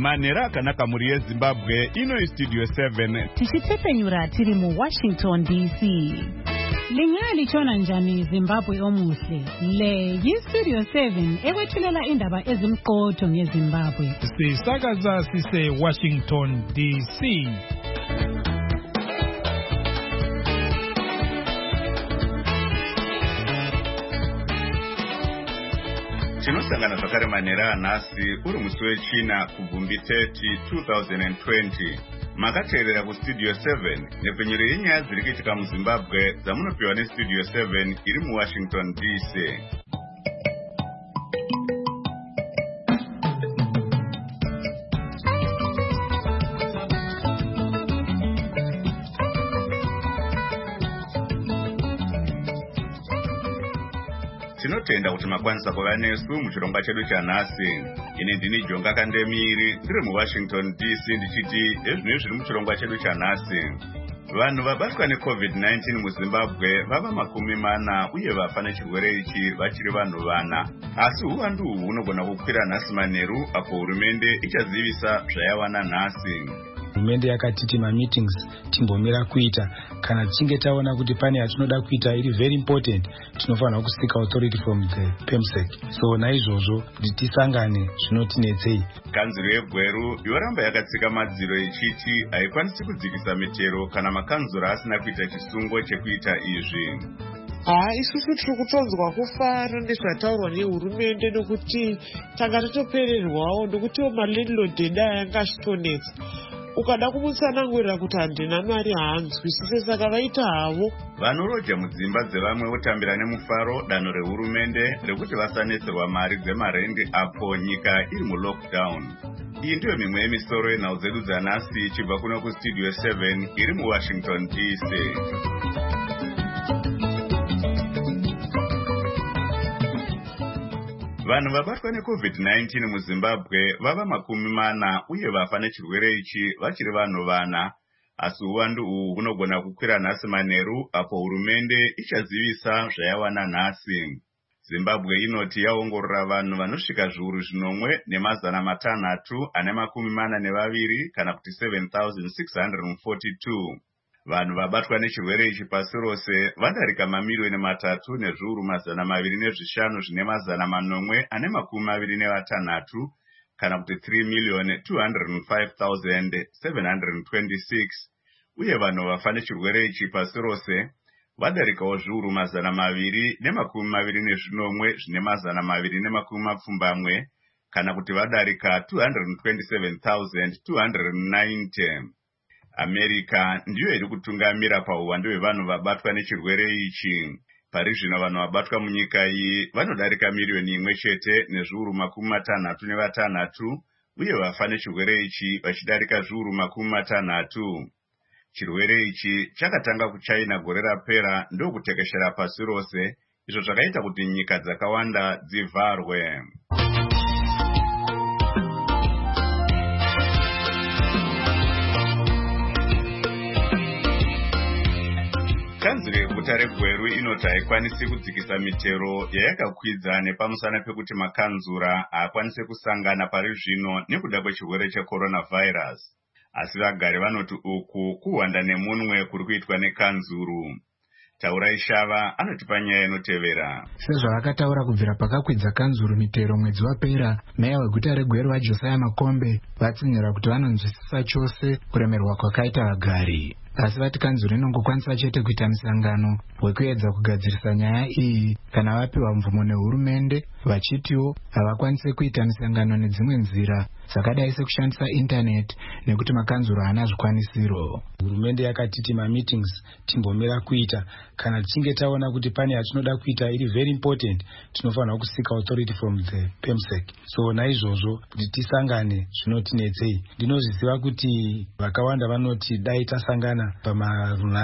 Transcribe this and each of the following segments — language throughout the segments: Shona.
Manera akanaka muri yeZimbabwe ino Studio 7 tichitepenyura tiri mu Washington DC. Lingali chona njani Zimbabwe omuhle. Le yiStudio 7 ekwethulela indaba ezimqotho ngeZimbabwe. Sisakaza sise Washington DC. Tinosangana zvakare Manera nhasi uri musi wechina kubvumbi 30 2020. Makateerera kuStudio 7 nepfenyuro yenyaya dziri kuitika muZimbabwe dzamunopiwa neStudio 7 iri muWashington DC. Tinotenda kuti makwanisa kuva nesu muchirongwa chedu chanhasi. Ini ndini Jonga Kandemiri ndiri muWashington DC ndichiti ezvino zviri muchirongwa chedu chanhasi. Vanhu vabatwa neCovid-19 muZimbabwe vava 40 uye vafa nechirwere ichi vachiri vanhu vana. Asi uwandu uhu hunogona kukwira nhasi manheru apo hurumende ichazivisa zvayawana nhasi. Hurumende yakatiti meetings timbomira kuita kana tichinge taona kuti pane yatinoda kuita iri very important tinofanira kusika authority from the PEMSEC. So naizvozvo kuti tisangane zvinotinetsei. Kanzuro yeGweru yoramba yakatsika madziro ichiti haikwanisi kudzikisa mitero kana makanzuro asina kuita chisungo chekuita izvi. Isusu tiri kutonzwa kufara nezvataurwa nehurumende nokuti tanga tatopererwawo nokutiwo malandlord edu yanga achitonetsa. Ukada kumutsanangurira kuti handina mari haanzwisise saka vaita havo. Vanoroja mudzimba dzevamwe votambira nemufaro danho rehurumende rekuti vasanetserwa mari dzemarendi apo nyika iri mulockdown. Iyi ndiyo mimwe yemisoro yenhau dzedu dzanhasi ichibva kuno kuStudio 7 iri muWashington DC. Vanhu vabatwa neCovid-19 muZimbabwe vava 40 uye vafa nechirwere ichi vachiri vanhu vana. Asi uwandu uhu hunogona kukwira nhasi manheru apo hurumende ichazivisa zvayawana nhasi. Zimbabwe inoti yaongorora vanhu vanosvika zviuru 1,642 kana kuti 7,642. Vanhu vabatwa nechirwere ichi pasi rose vadarika 3,305,826 kana kuti 3,205,726. Uye vanhu vafa nechirwere ichi pasi rose vadarikawo zviuru 221,270 kana kuti vadarika 227,290. America ndiyo iri kutungamira pauwandu hwevanhu vabatwa nechirwere ichi. Pari zvino vanhu vabatwa munyika iyi vanodarika miliyoni imwe chete nezviuru 66 uye vafa nechirwere ichi vachidarika zviuru 60. Chirwere ichi chakatanga kuChina gore rapera ndokutekeshera pasi rose, izvo zvakaita kuti nyika dzakawanda dzivharwe. Kanzuro yeguta reGweru inoti haikwanisi kudzikisa mitero yayakakwidza nepamusana pekuti makanzura haakwanisi kusangana pari zvino nekuda kwechirwere cheCoronavirus. Asi vagari vanoti uku kuhwanda nemunwe kuri kuitwa nekanzuru. Taurai Shava anotipa nyaya inotevera. Sezvavakataura kubvira pakakwidza kanzuru mitero mwedzi wapera, meya weguta reGweru vaJosiah Makombe vatsinyira kuti vanonzwisisa chose kuremerwa kwakaita vagari. Asi vati kanzuro inongokwanisa chete kuita musangano wekuedza kugadzirisa nyaya iyi kana vapiwa mvumo nehurumende, vachitiwo havakwanise kuita misangano nedzimwe nzira dzakadai sekushandisa intaneti nekuti makanzuro haana zvikwanisiro. Hurumende yakatiti meetings timbomira kuita kana tichinge taona kuti pane yatinoda kuita iri very important tinofanira kusika authority from the PEMSEC. So naizvozvo kuti tisangane zvinotinetsei. Ndinozviziva kuti vakawanda vanoti dai tasangana pamarunhare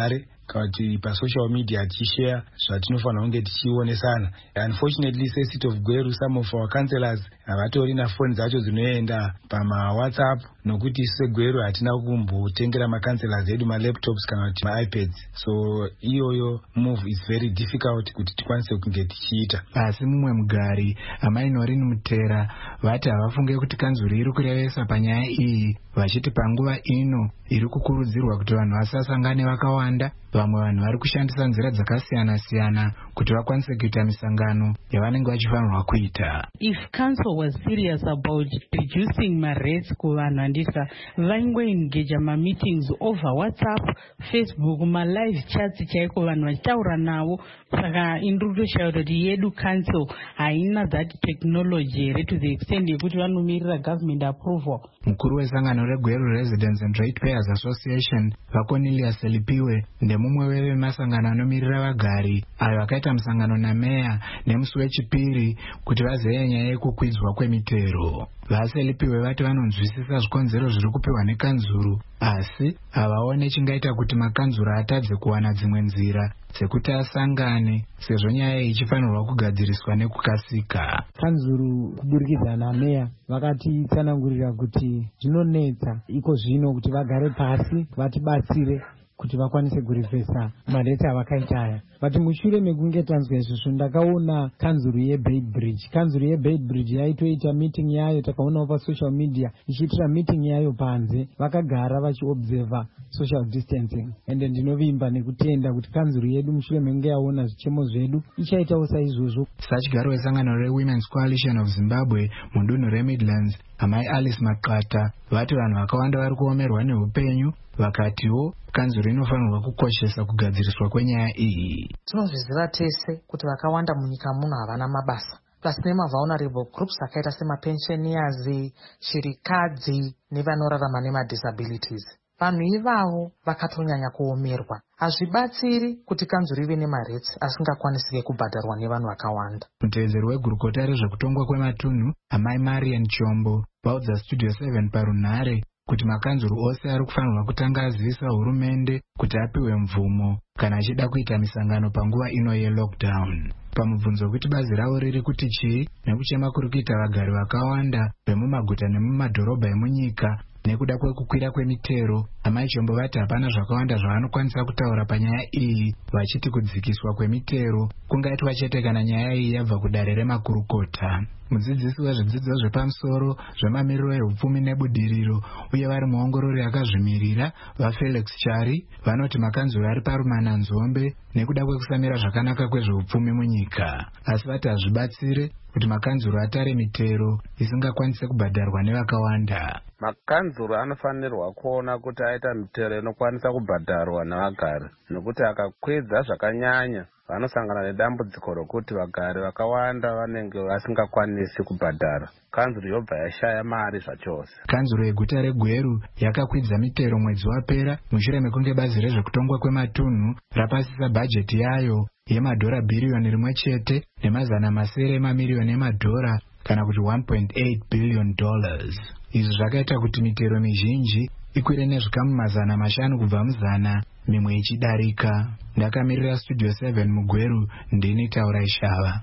kana kuti pasocial media tichishare zvatinofanira kunge tichionesana. Unfortunately seCity of Gweru, some of our councillors havatori nafoni dzacho dzinoenda pamawhatsapp, nokuti isu Gweru hatina kumbotengera macancelors edu malaptops kana kuti maipads, so iyoyo move is very difficult kuti tikwanise kunge tichiita. Asi mumwe mugari Amainorini Mutera vati havafunge kuti kanzuri iri kurevesa panyaya iyi, vachiti panguva ino iri kukurudzirwa kuti vanhu vasasangane vakawanda, vamwe vanhu vari kushandisa nzira dzakasiyana-siyana kuti vakwanise kuita misangano yavanenge vachifanirwa kuita. If council was serious about reducing my rates kuvanhu andisa vaingoengage meetings over WhatsApp, Facebook, live chats chaiko vanhu vachitaura navo. Saka indurutoshaura kuti yedu council haina that technology here to the extent yekuti vanomirira government approval. Mukuru wesangano reGweru Residents and Ratepayers Association Cornelius Selipiwe ndemumwe wevemasangano anomirira vagari ayo akaita musangano nameya nemusi wechipiri kuti vazeye nyaya yekukwidzwa kwemitero. VaSelipiwe vati vanonzwisisa zvikonzero zviri kupiwa nekanzuru, asi havaone chingaita kuti makanzuru atadze kuwana dzimwe nzira dzekuti asangane sezvo nyaya ichifanirwa kugadziriswa nekukasika. Kanzuru kuburikidza nameya vakatitsanangurira kuti zvinonetsa iko zvino kuti vagare pasi vatibatsire kuti vakwanise kurivhesa mareti avakaita aya. Vati mushure mekunge tanzwa izvozvo ndakaona kanzuru yeBay Bridge. Kanzuru yeBay Bridge yaitoita meeting yayo, takaonawo pasocial media ichiitira meeting yayo panze, vakagara vachiobserva social distancing. Ende ndinovimba nekutenda kuti kanzuru yedu mushure mekunge yaona zvichemo zvedu ichaitawo saizvozvo. Sachigaro wesangano reWomen's Coalition of Zimbabwe mudunhu reMidlands, amai Alice Makata vati vanhu vakawanda vari kuomerwa neupenyu, vakatiwo kanzuru inofanirwa kukoshesa kugadziriswa kwenyaya iyi. Tinozviziva tese kuti vakawanda munyika muno havana mabasa, plus nemavulnerable groups akaita semapensioners, shirikadzi nevanorarama nemadisabilities. Vanhu ivavo vakatonyanya kuomerwa. Hazvibatsiri kuti kanzuru ive nemaretsi asingakwanisike kubhadharwa nevanhu vakawanda. Mutevedzeri wegurukota rezvekutongwa kwematunhu amai Marian Chombo vaudza Studio 7 parunhare kuti makanzuru ose ari kufanirwa kutanga azivisa hurumende kuti apiwe mvumo kana achida kuita misangano panguva ino yelockdown. Pamubvunzo kuti bazi ravo riri kuti chii nekuchema kuri kuita vagari vakawanda vemumaguta nemumadhorobha emunyika nekuda kwekukwira kwemitero, amai Chombo vati hapana zvakawanda zvavanokwanisa kutaura panyaya iyi, vachiti kudzikiswa kwemitero kungaitwa chete kana nyaya iyi yabva kudare remakurukota. Mudzidzisi wezvidzidzo zvepamusoro zvemamiriro ehupfumi nebudiriro uye vari muongorori akazvimirira vaFelix Chari vanoti makanzuru ari parumana nzombe nekuda kwekusamira zvakanaka kwezvehupfumi munyika, asi vati hazvibatsire kuti makanzuru atare mitero isingakwanise kubhadharwa nevakawanda. Makanzuru anofanirwa kuona kuti aita mitero inokwanisa kubhadharwa navagari, nokuti akakwidza zvakanyanya vanosangana nedambudziko rokuti vagari vakawanda vanenge vasingakwanisi kubhadhara. Kanzuru yobva yashaya mari zvachose. Kanzuru yeguta reGweru yakakwidza mitero mwedzi wapera mushure mekunge bazi rezvekutongwa kwematunhu rapasisa bhajeti yayo yemadhora bhiriyoni 1 chete nemazana masere emamiliyoni emadhora kana kuti $1.8 billion. Izvi zvakaita kuti mitero mizhinji ikwire nezvikamu mazana 5 kubva muzana, mimwe ichidarika. Ndakamirira Studio 7 muGweru, ndini Taura Ishava.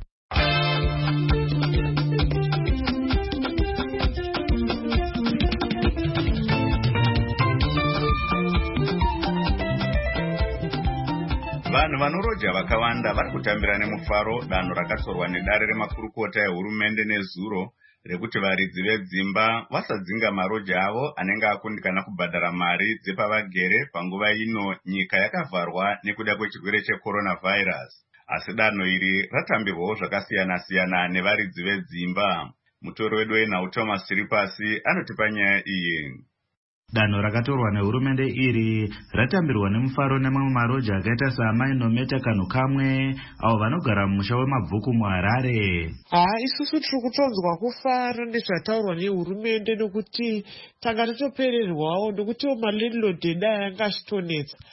Vanhu vanoroja vakawanda vari kutambira nemufaro danho rakatorwa nedare remakurukota ehurumende nezuro rekuti varidzi vedzimba vasadzinga maroja avo anenge akundikana kubhadhara mari dzepavagere panguva ino nyika yakavharwa nekuda kwechirwere checoronavirus. Asi danho iri ratambirwawo zvakasiyana-siyana nevaridzi vedzimba. Mutori wedu wenhau Thomas Chiripasi anotipa nyaya iyi. Danho rakatorwa nehurumende iri ratambirwa nemufaro nemamwe maroja akaita saamai Nometa Kanhu Kamwe avo vanogara mumusha weMabvuku muHarare. Isusu tiri kutonzwa kufara nezvataurwa nehurumende nokuti tanga tatopererwawo nokutiwo malandlord eda yanga achitonetsa.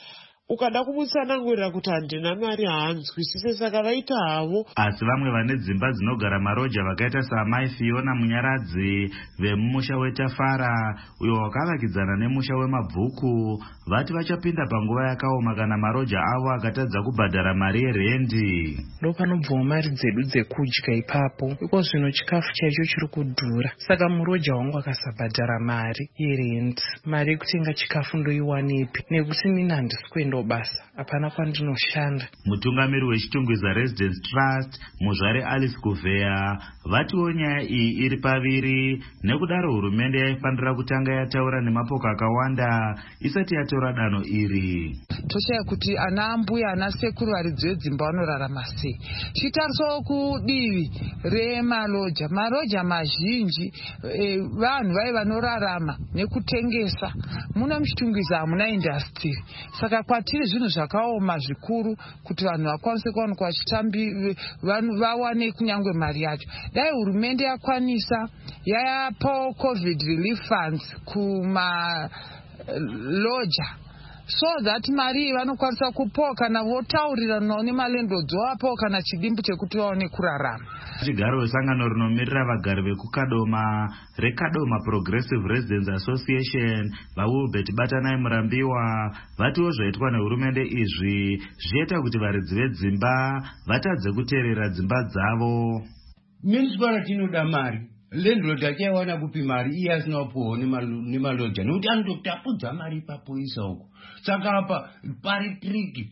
ukada kumutsanangurira kuti handina mari haanzwisise, saka vaita havo. Asi vamwe vane dzimba dzinogara maroja vakaita saamai Fiona Munyaradzi vemumusha weTafara uyo wakavakidzana nemusha wemabvuku vati vachapinda panguva yakaoma kana maroja avo akatadza kubhadhara mari yerendi. Ndopanobvawo mari dzedu dzekudya ipapo, iko zvino chikafu chaicho chiri kudhura, saka muroja wangu akasabhadhara mari yerendi. Mari yekutenga chikafu ndoiwanepi nekuti nini handisi kuenda basa, hapana kwandinoshanda. Mutungamiri wechitungwiza Residence Trust muzvare Alice Kuvheya vatiwo nyaya iyi iri paviri, nekudaro hurumende yaifanira kutanga yataura nemapoka akawanda isati yatora danho iri. Toshaya kuti ana ambuya ana sekuru varidzi vedzimba vanorarama sei. Chitarisawo kudivi remaloja. Maroja mazhinji vanhu vai vanorarama nekutengesa. Muna muchitungwiza hamuna industry. Saka kwatiri zvinhu zvakaoma zvikuru kuti vanhu vakwanise kuwanikwa vachitambi vawane kunyangwe mari yacho. Dai hurumende yakwanisa yayapawo COVID relief funds kuma loja, so that mari vanokwanisa kupawo kana votauriranawo nemalendlords vapawo kana chidimbu chekuti vaone kurarama. Chigaro wesangano rinomirira vagari vekukadoma reKadoma Progressive Residents Association vaWilbert Batanai Murambiwa vatiwo zvaitwa nehurumende izvi zviita kuti varidzi vedzimba vatadze kuteerera dzimba dzavo. Municipality inoda mari, landlord achaiwana kupi mari iye asina kupuwa nemaloja nokuti anototapudza mari ipapo isa uko. Saka apa pari trick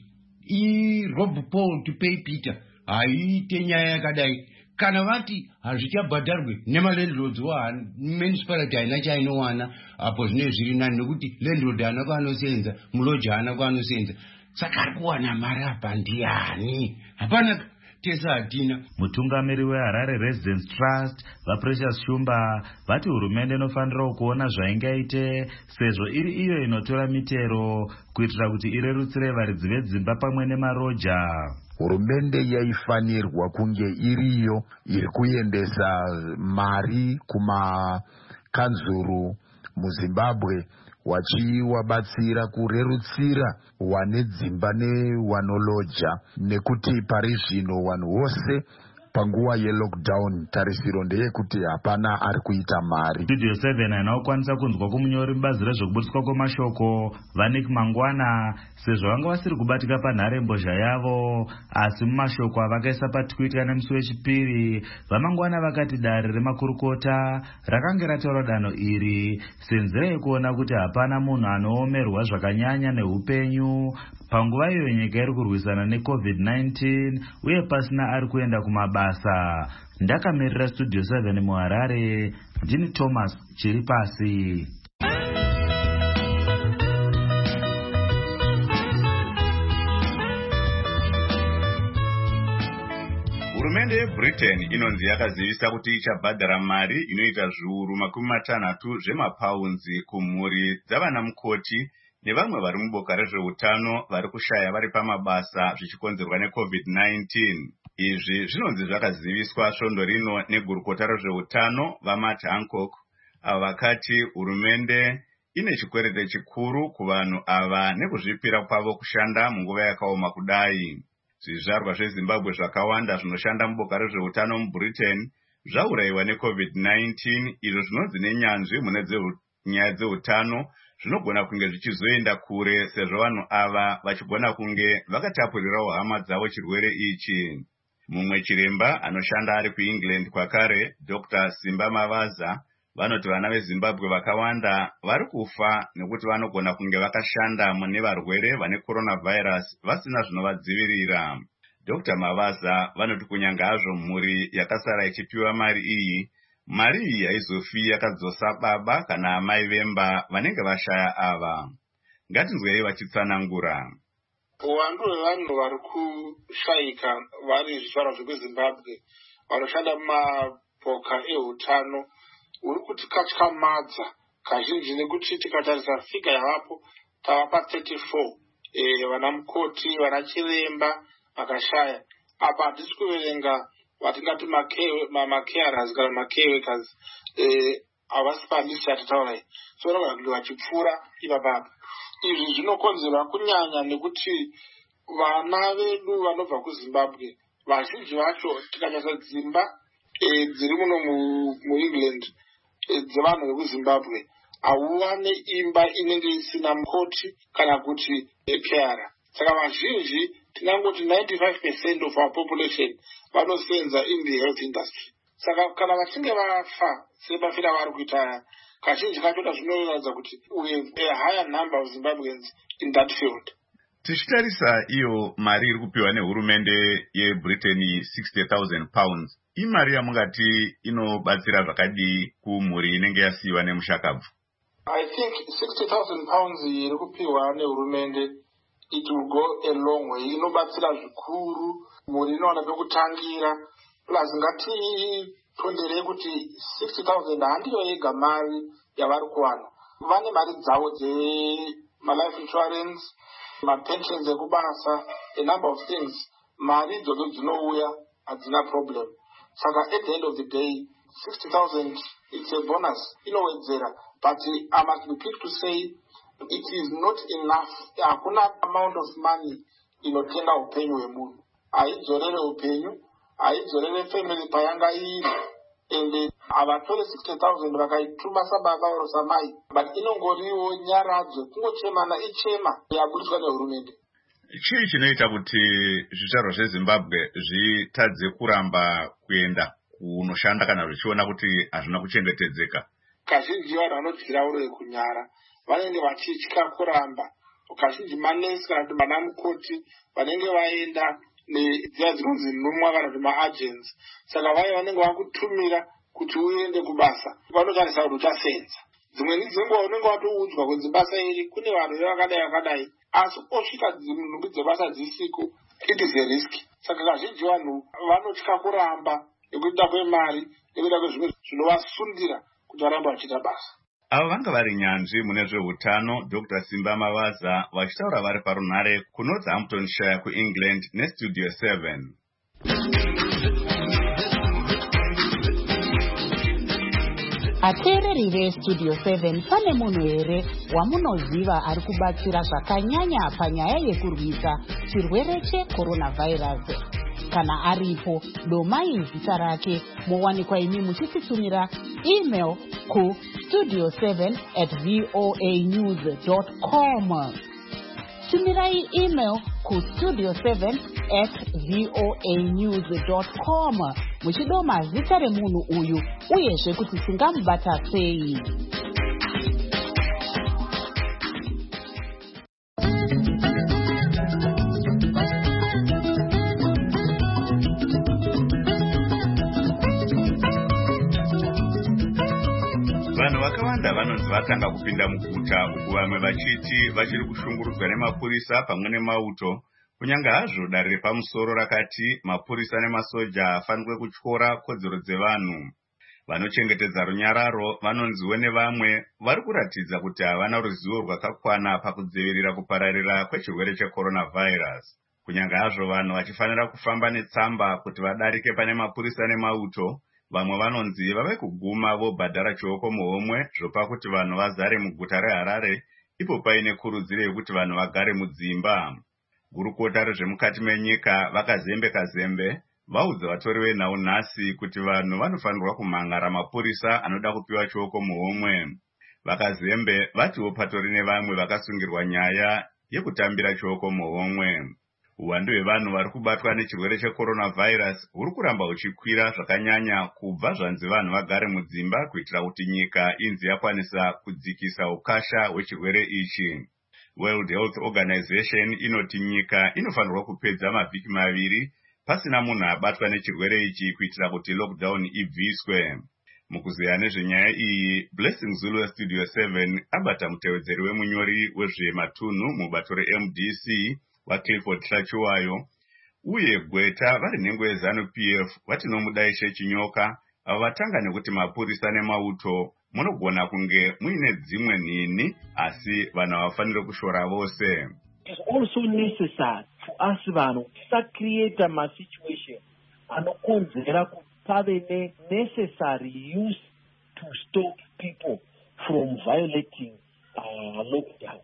Rob Paul to pay Peter haiite nyaya yakadai. Kana vati hazvichabhadharwe nemalandlords municipality haina chainowana, apo zvine zviri nani nokuti landlord haana kwaanosenza, muloja haana kwaanosenza. Saka ari kuwana mari apa ndiani? Hapana tesa hatina. Mutungamiri weHarare Residence Trust vaPrecious Shumba vati hurumende inofanira kuona zvaingaite sezvo iri iyo inotora mitero kuitira kuti irerutsire varidzi vedzimba pamwe nemaroja. Hurumende yaifanirwa kunge iriyo iri kuendesa mari kumakanzuru muZimbabwe wachiwabatsira kurerutsira wane dzimba newanoloja, nekuti pari zvino vanhu vose panguva yelockdown tarisiro ndeyekuti hapana ari kuita mari. Studio 7 hainakwanisa kunzwa kumunyori mubazi rezvekuburiswa kwemashoko Vanik Mangwana sezvo vanga vasiri kubatika panharembozha yavo, asi mumashoko avakaisa paTwitter nemusi wechipiri vaMangwana vakati dare remakurukota rakanga rataura danho iri senzira yekuona kuti hapana munhu anoomerwa zvakanyanya neupenyu panguva iyo nyika iri kurwisana neCovid-19 uye pasina ari kuenda kumabasa. Ndakamirira Studio 7 muHarare, ndini Thomas Chiripasi. Hurumende yeBritain inonzi yakazivisa kuti ichabhadhara mari inoita zviuru 60 zvemapaunzi kumhuri dzavana mukoti nevamwe vari muboka rezveutano vari kushaya vari pamabasa zvichikonzerwa neCovid-19. Izvi zvinonzi zvakaziviswa svondo rino negurukota rezveutano vaMatt Hancock, avo vakati hurumende ine chikwerete chikuru kuvanhu ava nekuzvipira kwavo kushanda munguva yakaoma kudai. Zvizvarwa zveZimbabwe zvakawanda zvinoshanda muboka rezveutano muBritain zvaurayiwa neCovid-19, izvo zvinonzi nenyanzvi mune nyaya dzeutano zvinogona kunge zvichizoenda kure sezvo vanhu ava vachigona kunge vakatapurirawo hama dzavo chirwere ichi. Mumwe chiremba anoshanda ari kuEngland kwakare, Dr. Simba Mavaza, vanoti vana veZimbabwe vakawanda vari kufa nekuti vanogona kunge vakashanda mune varwere vane coronavirus vasina zvinovadzivirira. Dr. Mavaza vanoti kunyanga hazvo mhuri yakasara ichipiwa mari iyi, mari iyi haizofi yakadzosa baba kana amai vemba vanenge vashaya ava. Ngatinzwei vachitsanangura. Uwandu hwevanhu vari kushayika vari zvizvarwa zvekuZimbabwe vanoshanda mumapoka eutano uri kutikatyamadza kazhinji nekuti tikatarisa figa yavapo tava pa34 vana mukoti, vana chiremba vakashaya. Apa hatisi kuverenga vatingati macarers kana macareworkers havasi palisi yatitaurai, so vanhu vachipfuura ipapapa. izvi zvinokonzerwa kunyanya nekuti vana vedu vanobva kuzimbabwe vazhinji vacho tikanyasa dzimba dziri muno muengland dzevanhu vekuzimbabwe hauva neimba inenge isina mukoti kana kuti ekara. Saka vazhinji tinangoti 95% of our population vanosenza in the health industry. Saka kana vachinge vafa sebafira vari kuita kazhinji kacho zvinoratidza kuti we have a higher number of Zimbabweans in that field. Tichitarisa iyo mari iri kupiwa nehurumende yeBritain 60,000 pounds, imari yamungati inobatsira zvakadii kumhuri inenge yasiyiwa nemushakabvu? I think 60,000 pounds iri kupiwa nehurumende it will go a long way. Inobatsira zvikuru, mhuri inowana pekutangira, plus ngatitonderei kuti 60,000 handiyo yega mari yavari kuwana. Vane mari dzavo life insurance, pensions ekubasa, a number of things. Mari idzodzo dzinouya hadzina problem. Saka at the end of the day 60,000 it's a bonus inowedzera, but I must be quick to say it is not enough. Hakuna amount of money inotenga upenyu hwemunhu. Haidzorere upenyu, haidzorere family payanga iri, ende havatore 60,000 vakaituma sababa oro samai, but inongoriwo nyaradzo, kungochemana ichema yaburiswa nehurumende. Chii chinoita kuti zvizvarwa zveZimbabwe zvitadze kuramba kuenda kunoshanda kana zvichiona kuti hazvina kuchengetedzeka? Kazhinji vanhu vanodyira uro kunyara, vanenge vachitya kuramba. Kazhinji manesi kana kuti vanamukoti vanenge vaenda nedziya dzinonzi nhumwa kana kuti maagents, saka vaye vanenge vakutumira kuti uende kubasa, vanotarisa kuti uchasenza. Dzimweni dzenguva unenge watoudzwa kunzi basa iri kune vanhu vakadai, asi osvika nhumbi dzebasa dzisiko, it is a risk. Saka kazhinji vanhu vanotya kuramba nekuita kwemari, nekuita kwezvimwe zvinovasundira kuti varambe vachiita basa. Ava vanga vari nyanzvi mune zveutano, Dr. Simba Mavaza, vachitaura vari parunhare kuNorthamptonshire kuEngland neStudio 7. Ateereri veStudio 7, pane munhu here wamunoziva ari kubatsira zvakanyanya panyaya yekurwisa chirwere cheCoronavirus? Kana aripo, domai zita rake, mowanikwa imi muchititumira email ku studio7@voanews.com. Tumirai email ku studio7@voanews.com muchidoma zita remunhu uyu uyezve kuti tingamubata sei. Vanhu vakawanda vanonzi vatanga kupinda muguta, uku vamwe vachiti vachiri kushungurudzwa nemapurisa pamwe nemauto, kunyange hazvo dare repamusoro rakati mapurisa nemasoja afanirwe kutyora kodzero dzevanhu. Vanochengetedza runyararo vanonziwo nevamwe vari kuratidza kuti havana ruzivo rwakakwana pakudzivirira kupararira kwechirwere cheCoronavirus. Kunyange hazvo vanhu vachifanira kufamba netsamba kuti vadarike pane mapurisa nemauto, vamwe vanonzi vave kuguma vobhadhara chioko muhomwe zvopa kuti vanhu vazare muguta reHarare, ipo paine kurudziro yekuti vanhu vagare mudzimba. Gurukota rezvemukati menyika vakazembe vaudza vatori venhau nhasi kuti vanhu vanofanirwa kumhangara mapurisa anoda kupiwa chioko muhomwe. Vakazembe vatiwo patori nevamwe vakasungirwa nyaya yekutambira chioko muhomwe. Uwandu hwevanhu vari kubatwa nechirwere cheCoronavirus huri kuramba huchikwira zvakanyanya kubva zvanzi vanhu vagare mudzimba kuitira kuti nyika inzi yakwanisa kudzikisa ukasha hwechirwere ichi. World Health Organization inoti nyika inofanirwa kupedza mavhiki 2 pasina munhu abatwa nechirwere ichi kuitira kuti lockdown ibviswe. Mukuzeya nezvenyaya iyi, Blessing Zulu Studio 7 abata mutevedzeri wemunyori wezvematunhu mubato reMDC waClifford Hlachiwayo, uye Gweta vari nhengo yeZanu-PF vatinomudaishe chinyoka, avo vatanga nekuti mapurisa nemauto munogona kunge muine dzimwe nhini, asi vanhu havafaniri kushora vose. It's also necessary for us vanhu tisacreate masituation anokonzera kuti pave necessary use to stop people from violating lockdown.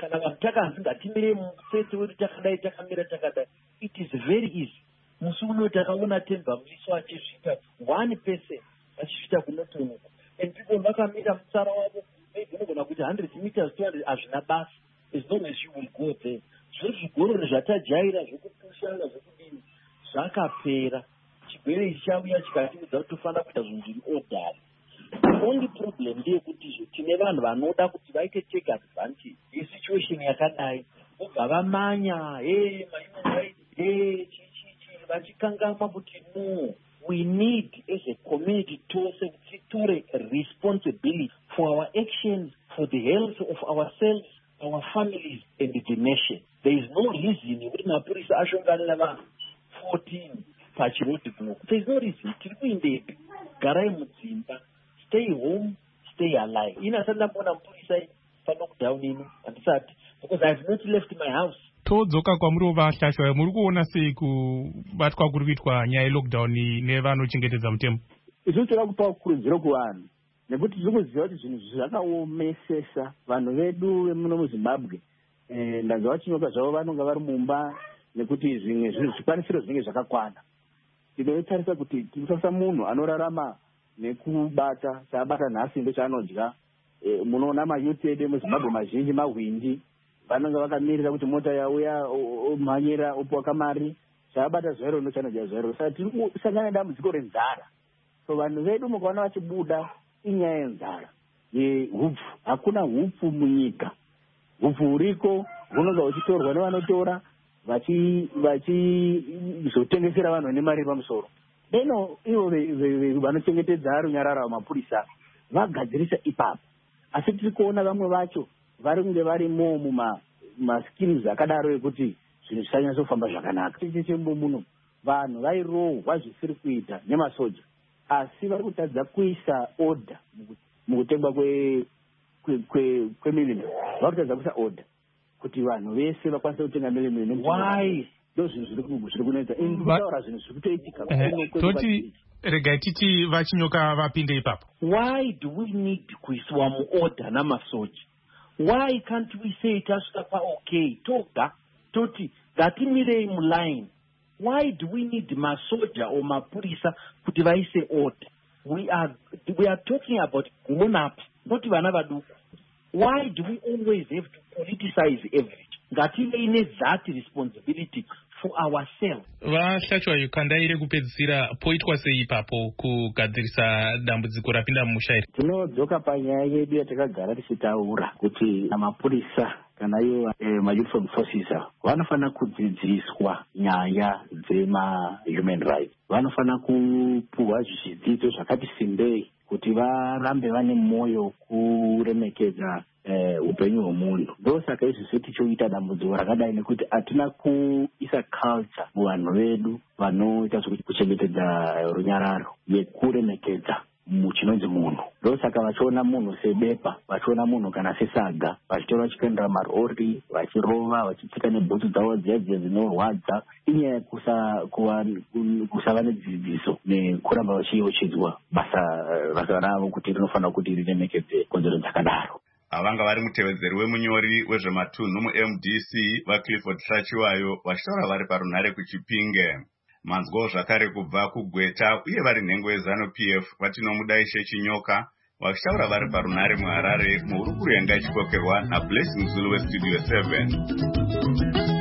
kana vanhu takanzi ngatimire mutsetse wedu takadai takamira takadai, it is very easy. Musi uno takaona Temba Mliso achizvita 1% achizvita kunotonoka, and people vakamira mutsara wavo maybe unogona kuti 100 meters 200 hazvina basa, as long as you will go there. Zvozvigororo zvatajaira zvekupushana zvekudini zvakapera. Chigwere ichi chauya chikatiudza kuti tofanira kuita zvinhu zviri ordinary. The only problem ndeyekuti tine vanhu vanoda kuti vaite take advantage yesituation yakadai, vobva vamanya mahuman rights vachikangama kuti no, we need as a community to take responsibility for our actions, for the health of ourselves, our families and the nation. There is no reason yekuti mapurisa ashonganira vanhu 14 pachiroti kuno. There is no reason. Tiri kuindepi, garai mudzimba, stay home, stay alive. Inasati ndambona mapurisa paNockdown ino handisati, because I have not left my house. Todzoka kwamuri vashashwa, muri kuona sei kubatwa kuri kuitwa nyaya yelockdown nevanochengetedza mutemo? Izvo toda kupa kurudziro kuvanhu, nekuti tiri kuziva kuti zvinhu zvakaomesesa vanhu vedu vemuno muZimbabwe. Ndanzwa vachinyoka zvavo vanonga vari mumba nekuti zvimwe zvikwanisiro zvinenge zvakakwana. Tinotarisa kuti tinosasa munhu anorarama nekubata chaabata nhasi ndochaanodya. Munoona mayuti edu muZimbabwe mazhinji mahwindi, vanonga vakamirira kuti mota yauya omhanyira opuwa kamari, chaabata zvero ndochanodya zvero. Saka tiri kusangana nedambudziko renzara. So vanhu vedu mukaona vachibuda inyaya yenzara yehupfu. Hakuna hupfu munyika. Hupfu huriko hunonga huchitorwa nevanotora vachizotengesera vanhu vane mari pamusoro. Deno ivo vanochengetedza runyarara wamapurisa vagadzirisa ipapo. Asi tiri kuona vamwe vacho vari kunge varimo mumaskills akadaro ekuti zvinhu zvisanyasofamba zvakanaka. Chechembo muno vanhu vairohwa zvisiri kuita nemasoja, asi vari kutadza kuisa order mukutengwa kwemilimili. Vari kutadza kuisa order kuti vanhu vese vakwanise kutenga milimili. Why? Ndo zvinhu zviri kunetsa. Kutaura zvinhu zviri kutoitika. Toti regai titi vachinyoka vapinde ipapo. Why do we need kuiswa muorder namasoja? Why can't we say tasvika okay toga toti ngatimirei muline? Why do we need masoja or mapurisa kuti vaise order? We are talking about grown-ups, not vana vaduku. Why do we always have to politicize everything? Ngative ine that responsibility for ourselves. Vashachwa kandaire kupedzisira poitwa sei ipapo kugadzirisa dambudziko rapinda mumushairi? Tinodzoka panyaya yedu yatakagara tichitaura kuti mapurisa kana ivo ma-uniform forces vanofana kudzidziswa nyaya dzema-human rights. Vanofana kupuhwa zvidzidzo zvakati simbei kuti varambe vane mwoyo kuremekedza upenyu hwomunhu. Ndosaka izvizvi tichoita dambudziko rakadai nekuti hatina kuisa culture muvanhu vedu vanoita zvekuchengetedza runyararo yekuremekedza chinonzi munhu. Ndosaka vachiona munhu sebepa, vachiona munhu kana sesaga, vachitora vachipendera marori, vachirova, vachipfeka nebhutsu dzavo dziya dzinorwadza. Inyaya kusava nedzidziso nekuramba vachiyeuchidzwa basa ravo kuti rinofanira kuti riremekedze kodzero dzakadaro. Avanga vari mutevedzeri wemunyori wezvematunhu muMDC vaClifford Hlachiwayo vachitaura vari parunhare kuChipinge. Manzwawo zvakare kubva kuGweta uye vari nhengo yeZANU-PF vatinomudaishe Chinyoka vachitaura vari parunhare muHarare muhurukuru yanga ichikokerwa naBlessing Zulu weStudio 7.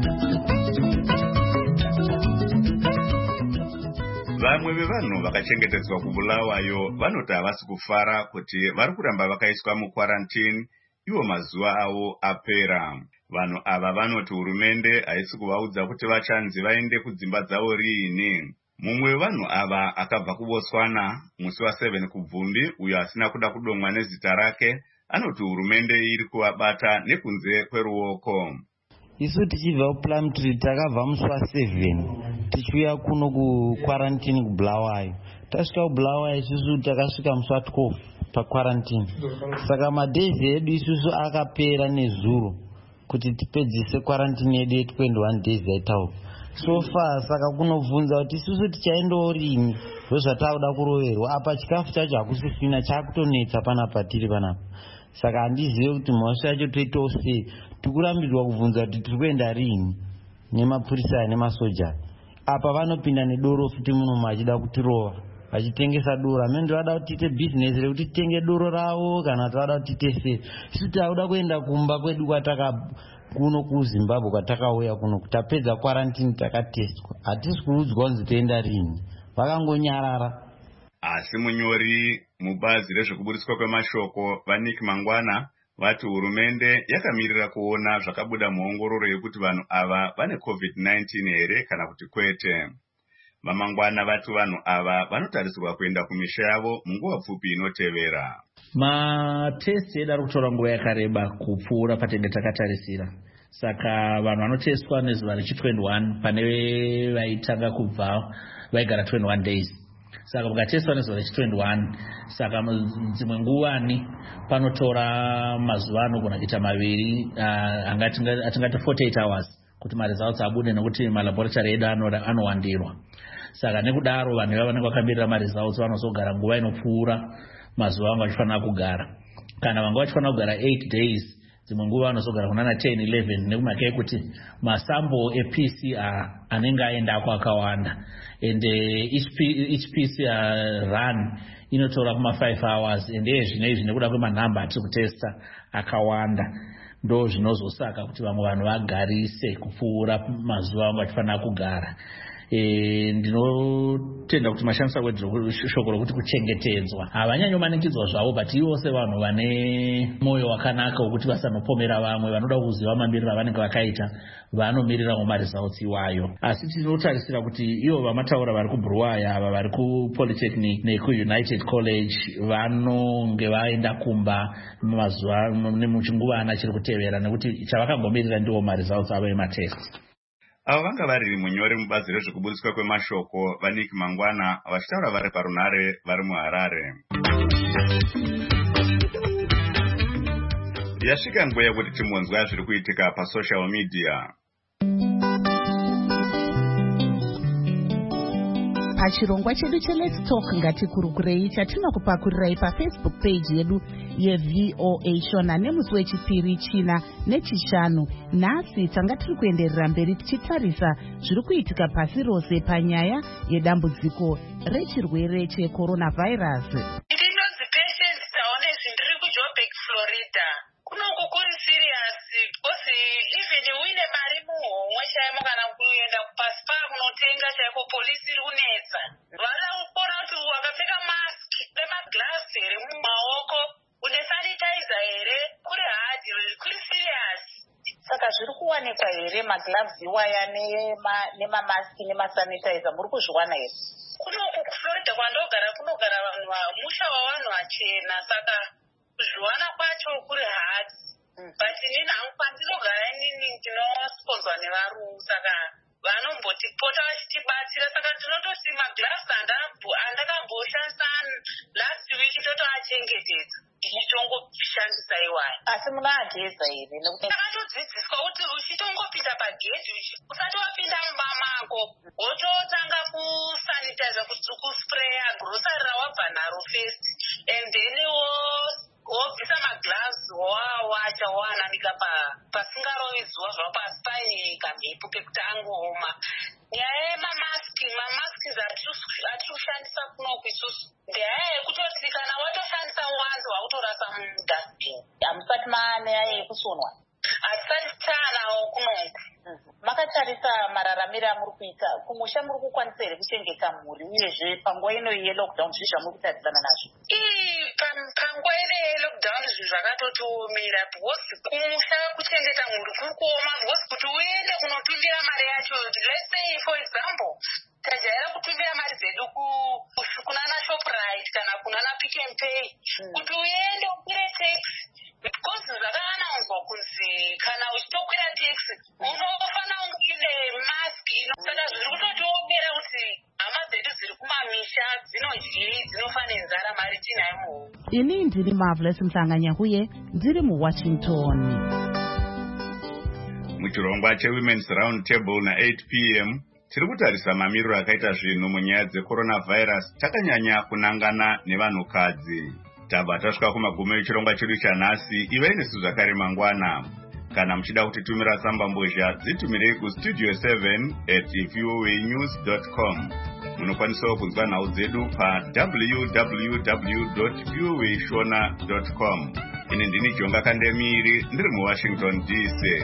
Vamwe vevanhu vakachengetedzwa kuBulawayo vanoti havasi kufara kuti vari kuramba vakaiswa mukwarantini iwo mazuva avo apera. Vanhu ava vanoti hurumende haisi kuvaudza kuti vachanzi vaende kudzimba dzavo riini. Mumwe wevanhu ava akabva kuBotswana musi wa7 kuBvumbi uyo asina kuda kudomwa nezita rake anoti hurumende iri kuvabata nekunze kweruoko. Isu tichibva kuPlumtree takabva musi wa7 tichiuya kuno kukwarantini kuBulawayo. Tasvika kuBulawayo isusu takasvika musi wa12 pakwarantini. Saka madhezi edu isusu akapera nezuro kuti tipedzise kwarantini yedu ye21 days yaitaurwa. So far saka kunobvunza kuti isusu tichaendawo rini ndozvatauda kuroverwa. Apa chikafu chacho hakusisina chakutonetsa panapa tiri panapa. Saka handizive kuti mhosva yacho toitawo sei. tikurambidzwa kubvunza kuti tiri kuenda rini nemapurisa nemasoja. Apa vanopinda nedoro futi muno vachida kutirova vachitengesa doro. Amene ndovada kuti tiite bhizinesi rekuti titenge doro ravo kana tavada kuti tiite sei. Isu tauda kuenda kumba kwedu kuno kuZimbabwe kwatakauya kuno tapedza quarantine takatestwa. Hatisi kuudzwa kunzi toenda rini, vakangonyarara. Asi munyori mubazi rezvekuburiswa kwemashoko vaNick Mangwana vati hurumende yakamirira kuona zvakabuda muongororo yekuti vanhu ava vane COVID-19 here kana kuti kwete. Vamangwana vati vanhu ava vanotarisirwa kuenda kumisha yavo munguva pfupi inotevera. Matesti edu ari kutora nguva yakareba kupfuura patenge takatarisira. Saka vanhu vanotestwa nezuva rechi21 pane vaitanga kubva vaigara 21 days. Saka mukatestwa nezuva rechi21, saka dzimwe nguvani panotora mazuva anogona kuita maviri atingati 48 hours kuti maresults abude, nekuti malaboratory edu anowandirwa. Saka nekudaro vanhu vanenge vakamirira maresults vanozogara nguva inopfuura mazuva anga vachifanira kugara. Kana vanga vachifanira kugara 8 days, dzimwe nguva vanozogara kunana 10, 11 nekumaka yekuti masample ePCR anenge aendako akawanda. And each PCR run inotora kuma 5 hours. And zvinezvi nekuda kwemanhamba atiri kutesta akawanda, ndo zvinozosaka kuti vamwe vanhu vagarise kupfuura mazuva anga vachifanira kugara. Ndinotenda kuti mashandisirwo shoko rokuti kuchengetedzwa havanyanyomanikidzwa zvavo, but ivo sevanhu vane mwoyo wakanaka wekuti vasanopomera vamwe, vanoda kuziva mamiriro avanenge vakaita, vanomirirawo maresults iwayo. Asi tinotarisira kuti ivo vamataura vari kuBruwai ava vari kuPolytechnic nekuUnited College vanonge vaenda kumba mazuva nemuchinguvana chiri kutevera, nekuti chavakangomirira ndiwo maresults avo ematest. Avo vanga vari munyori mubazi rezvekuburiswa kwemashoko vaNick Mangwana vachitaura vari parunhare vari muHarare. Yasvika nguva yekuti timonzwa zviri kuitika pasocial media. Pachirongwa chedu cheLet's Talk ngatikurukurei chatinokupakurirai paFacebook page yedu yeVOA Shona nemusi wechipiri, china nechishanu. Nhasi tanga tiri kuenderera mberi tichitarisa zviri kuitika pasi rose panyaya yedambudziko rechirwere cheCoronavirus. Ndinonzi Patience Taone zvindiri kuJoburg, Florida. Kunoku kuri serious because even uine mari muhomwe chaimo kana kuenda kupasipa kunotenga chaiko polisi iri kunetsa. Vada kuona kuti wakapfeka mask nemaglass here mumaoko, une sanitizer here, kuri hard, kuri serious. Saka zviri kuwanikwa here magloves iwaya nemamaski nemasanitizer, muri kuzviwana here? Kunoku kuFlorida kwandogara kunogara vanhu musha wavanhu vachena, saka kuzviwana kwacho kuri hard. But inini hangu pandinogara inini ndinosponzwa nevarungu, saka vanombotipota vachitibatsira, saka tinotosima glasi andakamboshandisa last week totoachengetedza ndichitongoshandisa iwayo. Asi munoageza here? Nekuti takatodzidziswa kuti uchitongopinda pagedhi usati wapinda mumba mako wototanga kusanitizer, kuspreya grosari rawabva naro first, and then wobvisa maglazi wawacha waananika pasingarovi zuva zvavo pasi paine kamhepo kekuti angooma. Nyaya yemamaski atiri kushandisa kunoku isusu ndeyaya yekutoti kana watoshandisa wanzi wakutorasa mudhasbin. Hamusati maneya yekusonwa? Hatisati taanawo kunoku. Makatarisa mararamiro amuri kuita kumusha, muri kukwanisa here kuchengeta mhuri, uyezve panguva ino yelockdown zvii zvamuri kutarisana nazvo? Panguva ino yelockdown zvinhu zvakatotiomera, because kumusha kuchengeta mhuri kuri kuoma, because kuti uende kunotumbira mari yacho, let's say for example tajaira kutumbira mari dzedu kunana Shoprite kana kunana Pick n Pay, kuti uende ukwire taxi, because zvakaanaudzwa kunzi kana uchitokwira taxi unofanira uine mask. Saka zviri kutotiomera kuti hama dzedu dziri kumamisha dzinodyei, dzinofa nenzara, mari tinayo muhomwe. Ini ndiri Marvelous Mhlanganyahuye, ndiri muWashington. Muchirongwa cheWomen's Round Table na 8 p.m. tiri kutarisa mamiriro akaita zvinhu munyaya dzeCoronavirus takanyanya kunangana nevanhukadzi. Tabva tasvika kumagumo echirongwa chedu chanhasi. Ivai nesu zvakare Mangwana. Kana muchida kutitumira tsambambozha dzitumirei kustudio 7@voanews.com. Munokwanisawo kunzwa nhau dzedu pa www.voashona.com. Ini ndini Jonga Kandemiri ndiri muWashington DC.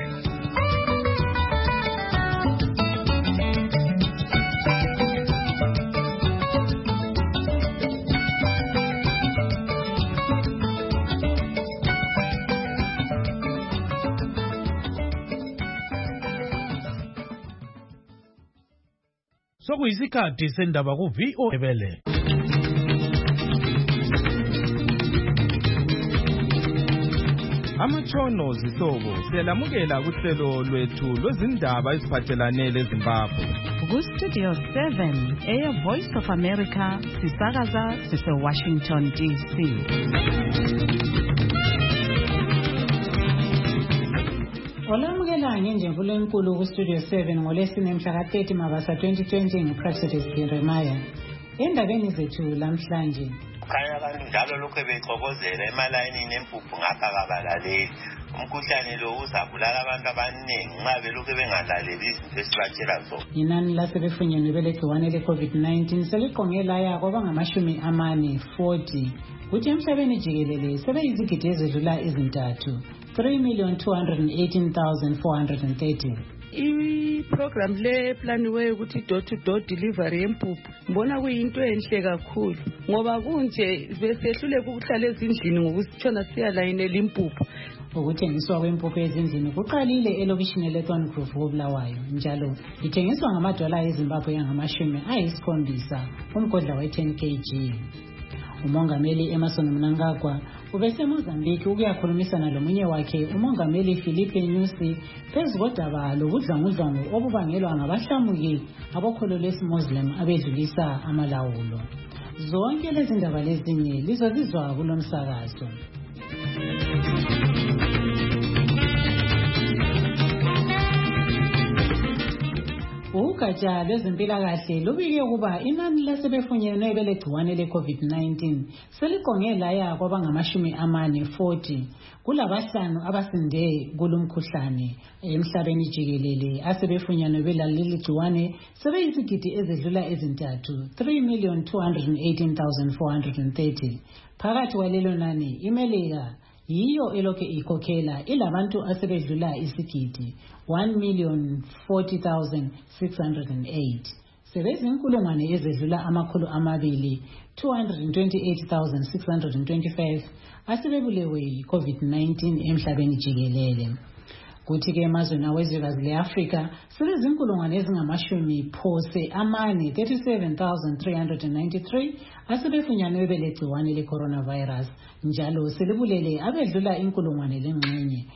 Sokuyisikhathi sendaba ku-VOA Bele. Amatshono zihlobo siyalamukela kuhlelo lwethu lwezindaba eziphathelane leZimbabwe. Ku-Studio 7 Voice of America sisakaza sise-Washington DC. Olamukela ngenjempulo enkulu ku-Studio 7 ngoLwesine mhla ka-30 Mabasa 2020 nguPrecious Jeremiah. Endabeni zethu lamhlanje. Khanya abantu njalo lokho bexokozela emalayinini empuphu ngapha kabalaleli. Umkhuhlane lo uzabulala abantu abaningi nxa belokhu bengalaleli izinto esibatshela zona. Inani lasebefunyenwe belegciwane le-COVID-19 seliqongelaya kwabangama40 kuthi emhlabeni jikelele sebeyizigidi ezedlula ezintathu 3,218,430. I-program le planiweyo ukuthi door-to-door delivery yempuphu ngibona kuyinto enhle kakhulu ngoba kunje besehluleka ukuhlala ezindlini ngokusitshona siyalayinela impuphu. Ukuthengiswa kwempuphu ezindlini kuqalile elokishini leThorngrove koBulawayo njalo ithengiswa ngamadola eZimbabwe angama-70 umgodla we-10 kg. Umongameli Emmerson Mnangagwa ubeseMozambique ukuyakhulumisana lomunye wakhe umongameli Filipe Nyusi phezu kodaba lobudlwangudlwangu obubangelwa ngabahlamuki abokholo lwesi-Muslim abedlulisa amalawulo. Zonke lezi ndaba lezinye lizozizwa kulo msakazo. Ugatsha lwezempilakahle lubike ukuba inani lasebefunyenwe belegciwane le-COVID-19 seliqongelaya kwabangama40 kulabahlanu abasinde kulumkhuhlane emhlabeni jikelele asebefunyenwe belaleli gciwane sebeyizigidi ezedlula ezintathu 3,218,430. Phakathi kwalelo nani iMelika yiyo elokhe ikhokhela ilabantu asebedlula isigidi 1,040,608. Sebezinkulungwane ezedlula amakhulu amabili 228,625 asebebulewe yi-COVID-19 emhlabeni jikelele. Kuthi-ke emazweni awezwekazi le-Afrika sebezinkulungwane ezingama-37,393 asebefunyanwe belegciwane le-coronavirus njalo selibulele abedlula inkulungwane lengxenye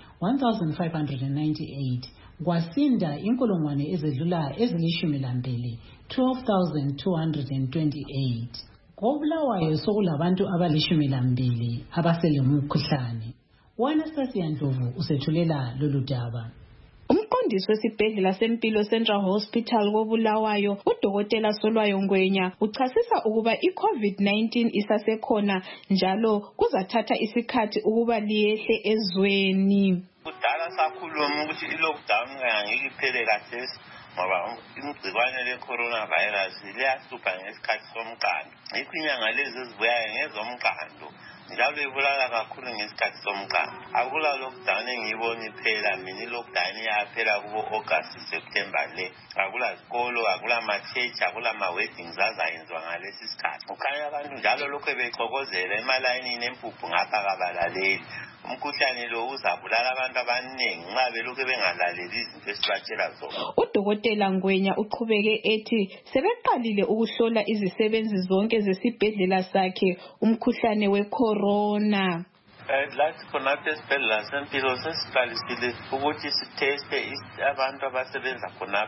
1,598 kwasinda inkulungwane ezedlula ezili-12 12,228. KoBulawayo sokulabantu abali-12 abaselemukhuhlane. Anastasia Ndlovu usethulela lolu daba. Umqondisi wesibhedlela sempilo Central Hospital koBulawayo uDokotela Solwayo Ngwenya uchasisa ukuba iCovid-19 isasekhona njalo kuzathatha isikhathi ukuba liyehle ezweni. Kudala sakhuluma ukuthi i-lockdown ngeke iphele kathesi ngoba igciwane le-coronavirus liyahlupha ngesikhathi somqando. Yikho inyanga lezi ezibuyayo ngezomqando njalo ibulala kakhulu ngesikhathi somqando. Akula lockdown engiyibona iphela, mina i-lockdown iyaphela kubo August September le. Akula zikolo, akula ma-church, akula ma-weddings azayenziwa ngalesi sikhathi. Kukhanya abantu njalo lokhu bexokozela emalayinini empuphu ngapha kabalaleli. Umkhuhlane lo uzabulala abantu abaningi nxa belokhu bengalaleli izinto esibatshela zona. UDokotela Ngwenya uqhubeke ethi sebeqalile ukuhlola izisebenzi zonke zesibhedlela sakhe umkhuhlane we-corona. Lathi khonapha esibhedlela sempilo sesiqalisile ukuthi sitheste abantu abasebenza khonapha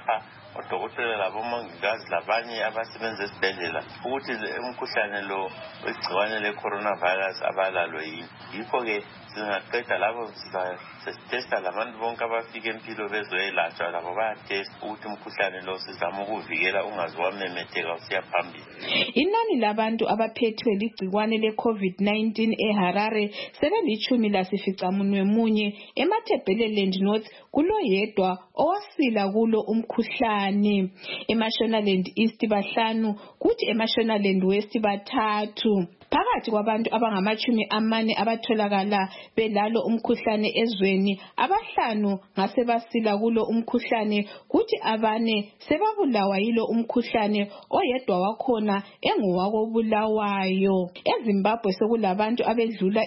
odokotela labomongikazi labanye abasebenza esibhedlela ukuthi umkhuhlane lo wegciwane le-coronavirus abalalo yini. Yikho-ke singaqeda labo sitesta labantu bonke abafika empilo bezoyelatshwa labo bayatesta ukuthi umkhuhlane lo sizama ukuvikela ungaze wamemetheka usiya phambili. Inani labantu abaphethwe ligciwane le-COVID-19 eHarare sebeli-11, eMatabeleland North kuloyedwa owasila kulo umkhuhlane, eMashonaland East 5 kuthi eMashonaland West 3. Phakathi kwabantu abangama-40 abatholakala belalo umkhuhlane ezweni, 5 ngasebasila kulo umkhuhlane kuthi 4 sebabulawa yilo umkhuhlane, oyedwa wakhona engowakobulawayo. EZimbabwe sekulabantu abedlula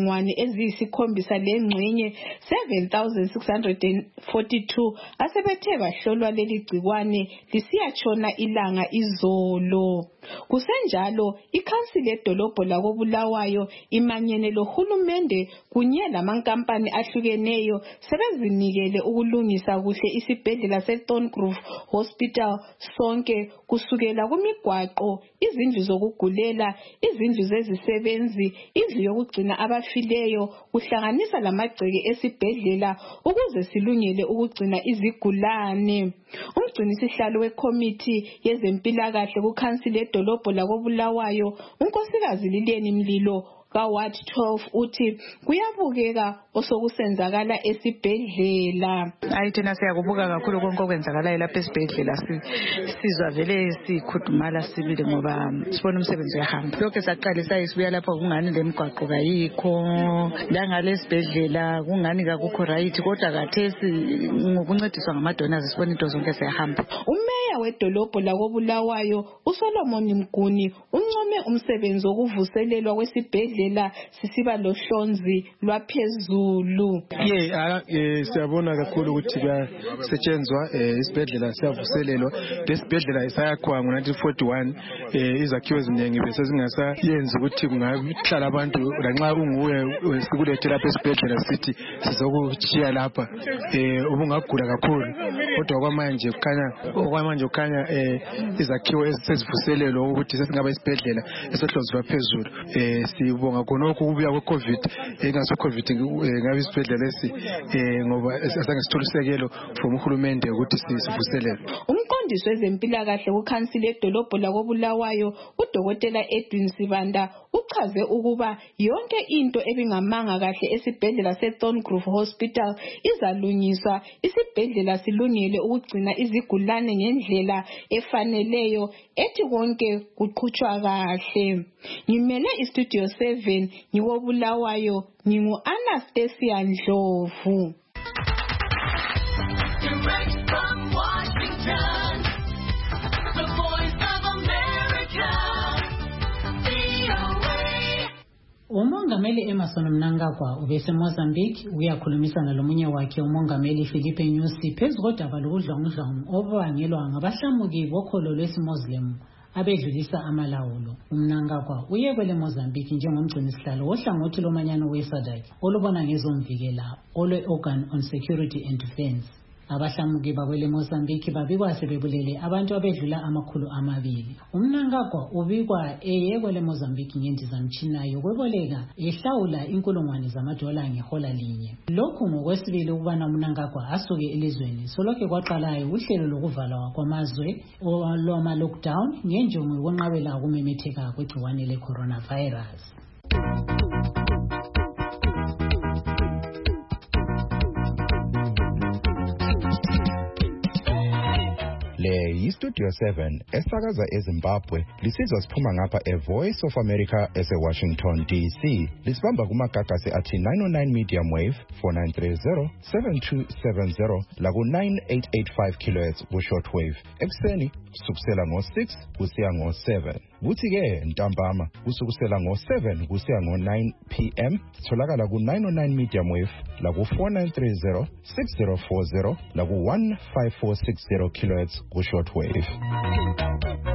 7,642 asebethe bahlolwa leli gciwane lisiyatshona ilanga izolo. Kusenjalo, ikhansili edolobho lakobulawayo imanyene lohulumende kunye lamankampani ahlukeneyo sebezinikele ukulungisa kuhle isibhedlela seThorngrove Hospital sonke, kusukela kumigwaqo, izindlu zokugulela, izindlu zezisebenzi, indlu yokugcina abafileyo, kuhlanganisa lamagceke esibhedlela ukuze silungele ukugcina izigulane. Umgcinisihlalo wekomiti yezempilakahle kukhansili edolobho lakobulawayo, unkosikazi Lilian Mlilo kaWard 12 uthi kuyabukeka osokusenzakala esibhedlela. Thina siyakubuka kakhulu konke okwenzakalayo lapha esibhedlela, sizwa vele sikhudumala sibili ngoba sibona umsebenzi uyahamba. Lokho saqalisa isibuya lapha kungani lemigwaqo kayikho, langalesibhedlela kungani kakukho right, kodwa kathesi ngokuncediswa ngamadonors sibona into zonke ziyahamba. Umeya wedolobho lakobulawayo uSolomon Mguni uncome umsebenzi wokuvuselelwa kwesibhedlela sisiba lohlonzi lwaphezulu. Siyabona kakhulu ukuthi kuyasetshenzwa isibhedlela siyavuselelwa. Lesibhedlela sayakhwa ngo-1941, izakhiwo eziningi bese zingasayenzi ukuthi kungahlala abantu lanxa unguwe sikulethe lapha esibhedlela sithi sizokutshiya lapha ubungagula kakhulu, kodwa okwamanje kukhanya izakhiwo ezisezivuselelwa ukuthi sesingaba isibhedlela esohlonzi lwaphezulu. Sibonga khonokho ukubuya kwe-COVID, engaso-COVID ngabe isibhedlela lesi ngoba asange sithole isekelo from uhulumende ukuthi sivuselele. Umqondisi wezempilakahle kukhansili edolobho lakobulawayo udokotela Edwin Sibanda uchaze ukuba yonke into ebingamanga kahle esibhedlela seThorngrove Hospital izalungiswa, isibhedlela silungele ukugcina izigulane ngendlela efaneleyo, ethi konke kuqhutshwa kahle. Ngimele iStudio 7 ngikobulawayo, ngingu-Anastasia Ndlovu. Umongameli Emerson Mnangagwa ubeseMozambique uyakhulumisana lomunye wakhe umongameli Filipe Nyusi phezu kodaba lokudlwangudlwangu obubangelwa ngabahlamuki bokholo lwesiMuslim abedlulisa amalawulo. Mnangagwa uye kwele Mozambique njengomgcinisihlalo wohlangothi lomanyano weSADC olubona ngezomvikela olwe-Organ on Security and Defense. Abahlamuki bakwele Mozambique babikwa sebebulele abantu abedlula 200. Mnangagwa ubikwa eye kwele Mozambique ngendizamtshina yokweboleka ehlawula $1,000 ngehola linye. Lokhu ngokwesibili ukubana Mnangagwa asuke elizweni solokhe kwaqalayo uhlelo lokuvalwa kwamazwe lwama-lockdown ngenjongo yokwenqabela ukumemetheka kwegciwane le-coronavirus. Le yiStudio 7 esakaza eZimbabwe lisizwa siphuma ngapha eVoice of America eseWashington DC. Lisibamba kumagagasi athi 909 medium wave 4930 7270 laku 9885 kHz ku shortwave. Ekseni kusukela ngo6 kusiya ngo7. Kuthi ke ntambama kusukela ngo7 kusiya ngo9 PM sitholakala ku 909 medium wave laku 4930 6040 laku 15460 kHz ku shortwave.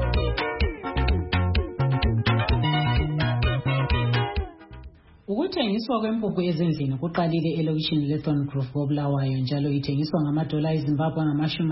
Ukuthenga Ukuthengiswa kwempuphu ezindlini kuqalile elokishini leThorncroft koBulawayo njalo ithengiswa ngamadola eZimbabwe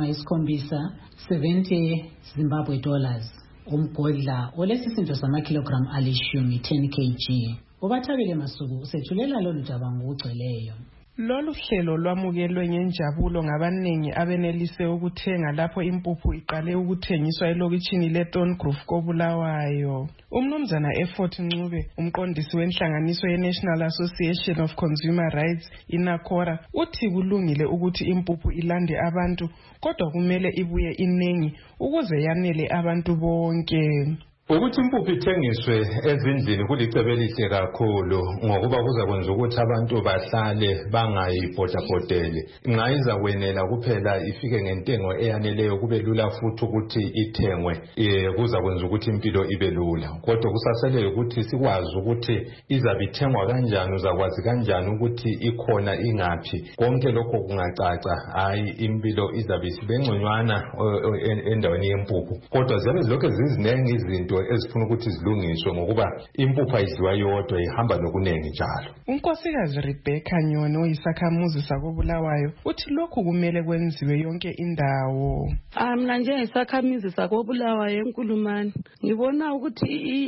$70 Zimbabwe dollars. Umgodla olesisindo samakilogram alishumi 10 kg. Ubathabile Masuku usethulela lolu daba ngokugcweleyo. Lolu hlelo lwamukelwe ngenjabulo ngabaningi abenelise ukuthenga lapho impuphu iqale ukuthengiswa elokishini leThorncroft koBulawayo. Umnumzana Effort Ncube, umqondisi wenhlanganiso yeNational Association of Consumer Rights iNACORA, uthi kulungile ukuthi impuphu ilande abantu kodwa kumele ibuye inengi ukuze yanele abantu bonke. Ukuthi impuphu ithengiswe ezindlini kulicebo elihle kakhulu ngokuba kuzakwenza ukuthi abantu bahlale bangayibhodabhodeli. Nxa izakwenela kuphela ifike ngentengo eyaneleyo kube lula futhi ukuthi ithengwe, kuzakwenza ukuthi impilo ibe lula. Kodwa kusasele ukuthi sikwazi ukuthi izabe ithengwa kanjani, uzakwazi kanjani ukuthi ikhona ingaphi. Konke lokho kungacaca, hayi impilo izabe isibengconywana endaweni yempuphu. Kodwa ziyabe zilokho zizinengi izinto ezifuna ukuthi zilungiswe ngokuba impuphu ayidliwa yodwa, ihamba nokunengi njalo. Unkosikazi Rebecca Nyoni oyisakhamuzi sakoBulawayo uthi lokhu kumele kwenziwe yonke indawo. Mina njengesakhamuzi sakoBulawayo eNkulumane ngibona ukuthi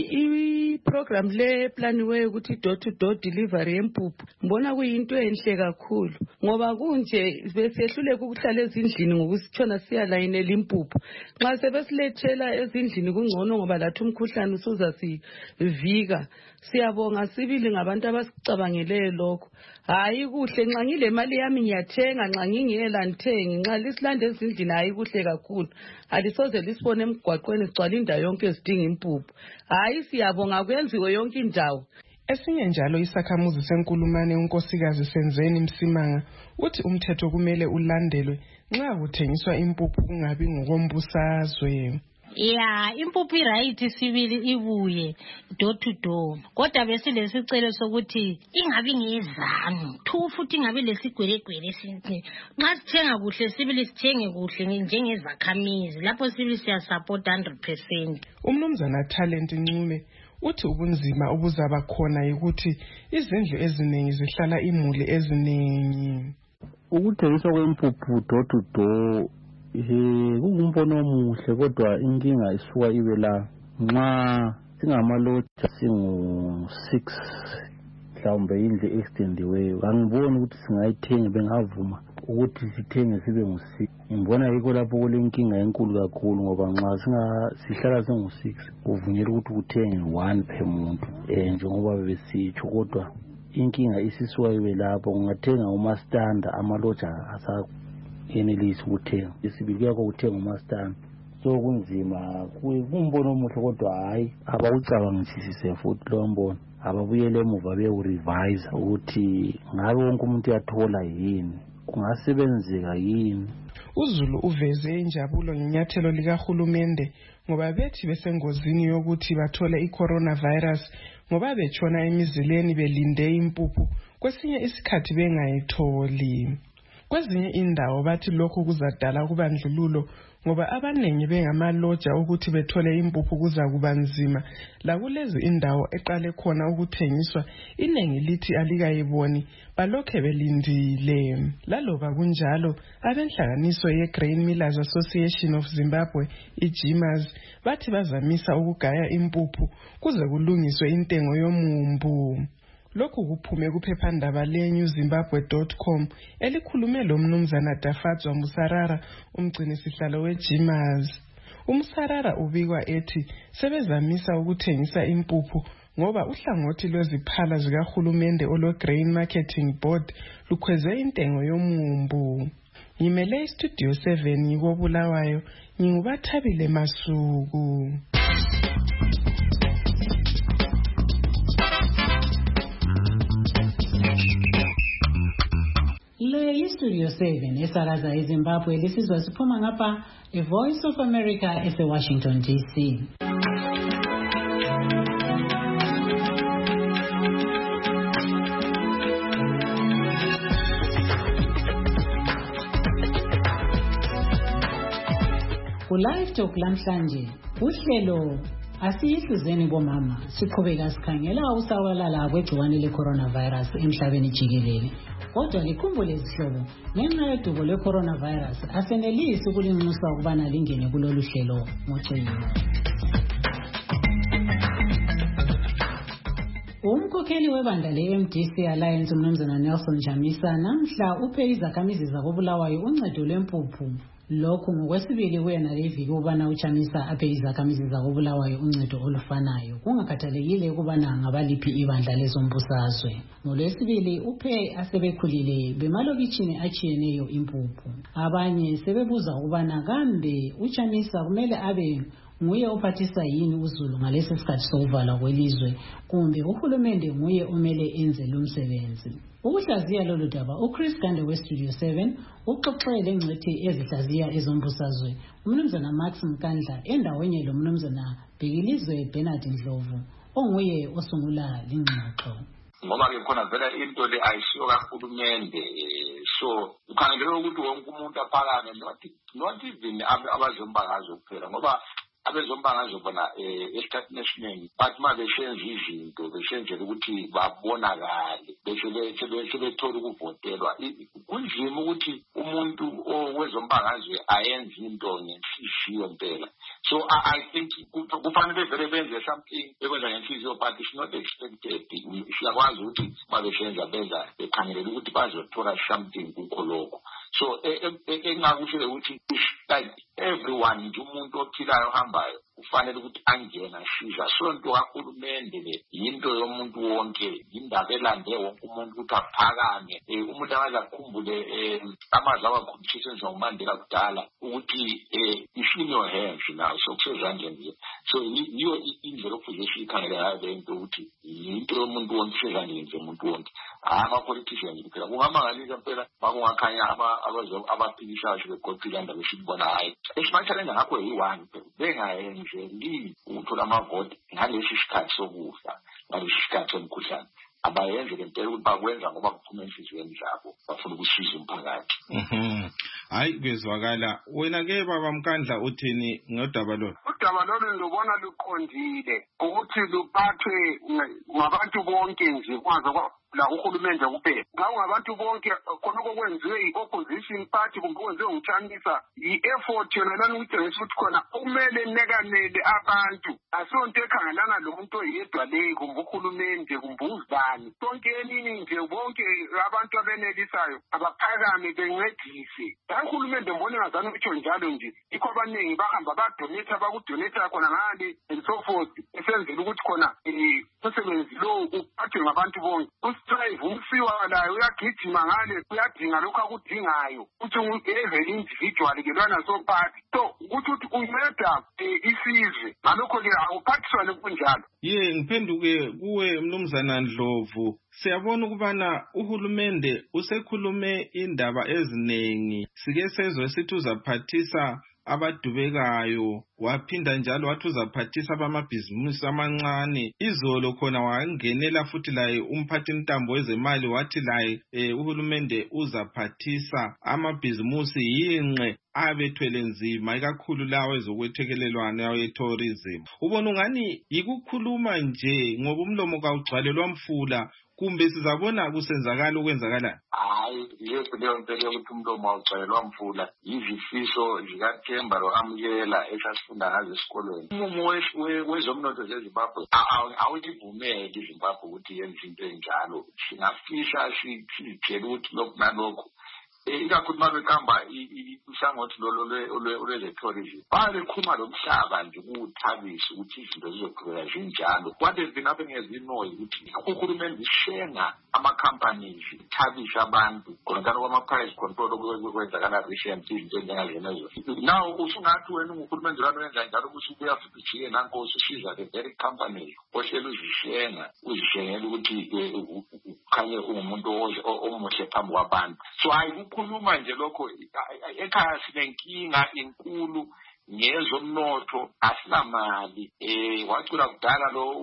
i-program le planiwe ukuthi door to door delivery yempuphu ngibona kuyinto enhle kakhulu ngoba kunje besehluleka ukuhlala ezindlini ngokusitshona siyalayinela impuphu. Nxa sebesilethela ezindlini kungcono ngoba lathi umkhuhlane usuza sivika. Siyabonga sibili ngabantu abasicabangele lokho. Hayi kuhle nxa ngile mali yami ngiyathenga, nxa ngingela ngithengi, nxa lisilande ezindlini hayi kuhle kakhulu. Alisoze lisibone emgwaqweni sigcwala indawo yonke esidinga impuphu. Hayi siyabonga kwenziwe yonke indawo. Esinye njalo isakhamuzi seNkulumane unkosikazi Senzeni Msimanga uthi umthetho kumele ulandelwe nxa kuthengiswa impuphu kungabi ngokombusazwe. Impuphu right sibili ibuye door to door. Kodwa besilesicelo sokuthi ingabi ngezanu. Futhi ingabi lesigwelegwele since. Nxa sithenga kuhle sibili sithenge kuhle njengezakhamizi. Lapho sibili siya support 100%. Umnumzana Talent Ncube uthi ubunzima obuzaba khona ukuthi izindlu eziningi zihlala imuli eziningi. Ukuthengiswa kwempuphu door to door kungumbono omuhle kodwa inkinga isuka ibe la nxa singamaloja singu-6 mhlawumbe indlu extendiweyo angiboni ukuthi singayithenga bengavuma ukuthi sithenge sibe ngu-6. Ngibona yikho lapho kulenkinga enkulu kakhulu ngoba nxa sihlala singu-6 kuvunyelwa ukuthi kuthenge 1 per muntu njengoba besitsho, kodwa inkinga isisuka ibe lapho ungathenga umastanda amaloja yenelisi ukuthenga isibili kuyakho kuthenga umastanda. So kunzima kumbono omuhle kodwa hayi abawucabangisise futhi lo mbono ababuyele emuva bewurevise ukuthi ngabe wonke umuntu uyathola yini, kungasebenzeka yini. uZulu uveze injabulo ngenyathelo likahulumende ngoba bethi besengozini yokuthi bathole i-coronavirus ngoba betshona emizileni belinde impuphu kwesinye isikhathi bengayitholi. Kwezinye indawo bathi lokhu kuzadala kubandlululo ngoba abanengi bengamaloja ukuthi bethole impuphu kuza kuba nzima. La kulezi indawo eqale khona ukuthengiswa inengi lithi alikayiboni balokhe belindile. Laloba kunjalo abenhlanganiso ye-Grain Millers Association of Zimbabwe iGMAS bathi bazamisa ukugaya impuphu kuze kulungiswe intengo yomumbu. Lokhu kuphume kuphephandaba leNewZimbabwe.com elikhulume lo mnumzana Dafadzwa Musarara umgcini sihlalo weGMAS. Umsarara ubikwa ethi sebezamisa ukuthengisa impuphu ngoba uhlangothi lweziphala zikahulumende olwe-Grain Marketing Board lukhweze intengo yomumbu. Ngimele iStudio 7 ngikoBulawayo, ngingubathabile Masuku. Le iStudio 7 esakaza eZimbabwe lisizwa siphuma ngapha eVoice of America eseWashington DC. Ku Live Talk lamhlanje uhlelo Asiyihluzeni bomama siqhubeka sikhangela usabalala kwegciwane le-coronavirus emhlabeni jikelele. Kodwa likhumbule izihlobo, ngenxa yodubo lwe-coronavirus asenelisi ukulinxusa ukubana lingene kulolu hlelo ngotsheyiwe. Umkhokheli webandla le-MDC Alliance uMnumzana Nelson Jamisa namhla uphe izakhamizi zakoBulawayo uncedo lwempuphu. Lokhu ngokwesibili kuyena leviki ukubana uChamisa aphe izakhamizi zakoBulawayo uncedo olufanayo kungakhathalekile ukubana ngabaliphi ibandla lezombusazwe. NgoLwesibili uphe asebekhulile bemalokitshini atshiyeneyo impuphu. Abanye sebebuza ukubana kambe uChamisa kumele abe nguye ophathisa yini uZulu ngalesi sikhathi sokuvalwa kwelizwe kumbe uhulumende nguye omele enze lo msebenzi. Ukuhlaziya lolu daba uChris Gande weStudio 7 uxoxele ingcethi ezihlaziya ezombusazwe uMnumzana Max Mkandla endaweni lo Mnumzana Bhekilizwe Bernard Ndlovu onguye osungula lingxoxo. Ngoba ke khona vela into le ayisiyo kahulumende so ukhangelele ukuthi wonke umuntu aphakame not even abazombangazwe kuphela ngoba abezombangazwe bona esikhathini esiningi bathi uma beshenza izinto beshenzela ukuthi babonakale bese bethola ukuvotelwa. Kunzima ukuthi umuntu owezombangazwe ayenze into ngenhliziyo impela. So I think kufanele vele benze something bekwenza ngenhliziyo but it's not expected. Siyakwazi ukuthi uma beshenza benza bekhangelela ukuthi bazothola something kukho lokho. So engakusho ukuthi like everyone nje umuntu ophilayo ohambayo ufanele ukuthi angena asiza. Sonto kahulumende le yinto yomuntu wonke, indaba elande wonke umuntu ukuthi aphakame. Umuntu akazakhumbule amazwi awakhulunyiswa nguMandela kudala ukuthi it's in your hands now, so kusezandleni. So yiyo indlela okufuze siyikhangele ngayo le nto ukuthi yinto yomuntu wonke, isezandleni zomuntu wonke, ama-politicians kuphela. Kungamangalisa mpela makungakhanya abaphikisayo begoqile indaba esibona hayi esimathalenga ngakho yi-one bengayenzeli ukuthola amavoti ngalesi sikhathi sokufa, ngalesi sikhathi somkhuhlane. Abayenze lempela ukuthi bakwenza ngoba kuphuma enhliziyweni zabo bafuna ukusiza umphakathi. Hayi kwezwakala. Wena-ke baba Mkandla uthini ngodaba lolu? Udaba lolu lubona luqondile ukuthi luphathwe ngabantu bonke nje kwaze la uhulumende kuphela. Ngawo ngabantu bonke khona okwenziwe i-opposition party kumbe kwenziwe nguChamisa i-effort yona lana ukutshengisa ukuthi khona kumele nekanele abantu. Asonto ekhangelana lo muntu oyedwa le kumbe uhulumende kumbe uzibani. Sonke eningi nje bonke abantu abenelisayo abaphakame bencedise. Hayi uhulumende mbona ngazana ukuthi njalo nje ikho abaningi bahamba badonate abakudonate khona ngale and so forth esenzela ukuthi khona umsebenzi lo uphathwe ngabantu bonke. Ustrive umsiwa layo uyagijima ngale uyadinga lokho akudingayo ukuthi evele individual ke lwana so party. So ukuthi unceda isizwe ngalokho ke awuphathiswane kunjalo. Ngiphenduke kuwe Mnumzana Ndlovu. Siyabona ukubana uhulumende usekhulume indaba eziningi, sike sezwe sithi uzaphathisa abadubekayo, waphinda njalo wathi uzaphathisa abamabhizimusi amancane. Izolo khona wangenela futhi laye umphathi ntambo wezemali wathi laye uhulumende uzaphathisa amabhizimusi yinqe abethwele nzima ikakhulu lawo ezokwethekelelwana yawo ye-tourism. Ubona ungani yikukhuluma nje ngoba umlomo kawugcwalelwa mfula kumbe sizabona kusenzakala ukwenzakala? Hayi yethu leyo mpela yokuthi umlomo awugcwalelwa mfula yizifiso zikaThemba lo-Amukela esasifunda ngazo esikolweni. Umumo wezomnotho zeZimbabwe awuyivumeli iZimbabwe ukuthi yenze into enjalo. Singafisha sitshela ukuthi lokhu nalokhu ikakhulu uma beqamba uhlangothi lwe-tourism babekhuluma lo mhlaba nje kuwuthabisa ukuthi izinto zizoqhubeka zinjalo. What has been happening as we know ukuthi uhulumende ushenga ama-companies ithabisa abantu khonakala kwama-price control okwenzakala recent izinto enjengazenezo. Now usungathi wena uhulumende lwana wenza njalo ukuthi ubuya futhi ujike nanko ususiza the very companies ohleli uzishengela ukuthi khanye ungumuntu omuhle phambi kwabantu. So ayikukhuluma nje lokho ekhaya sinenkinga enkulu ngezomnotho asinamali. Wacula kudala lo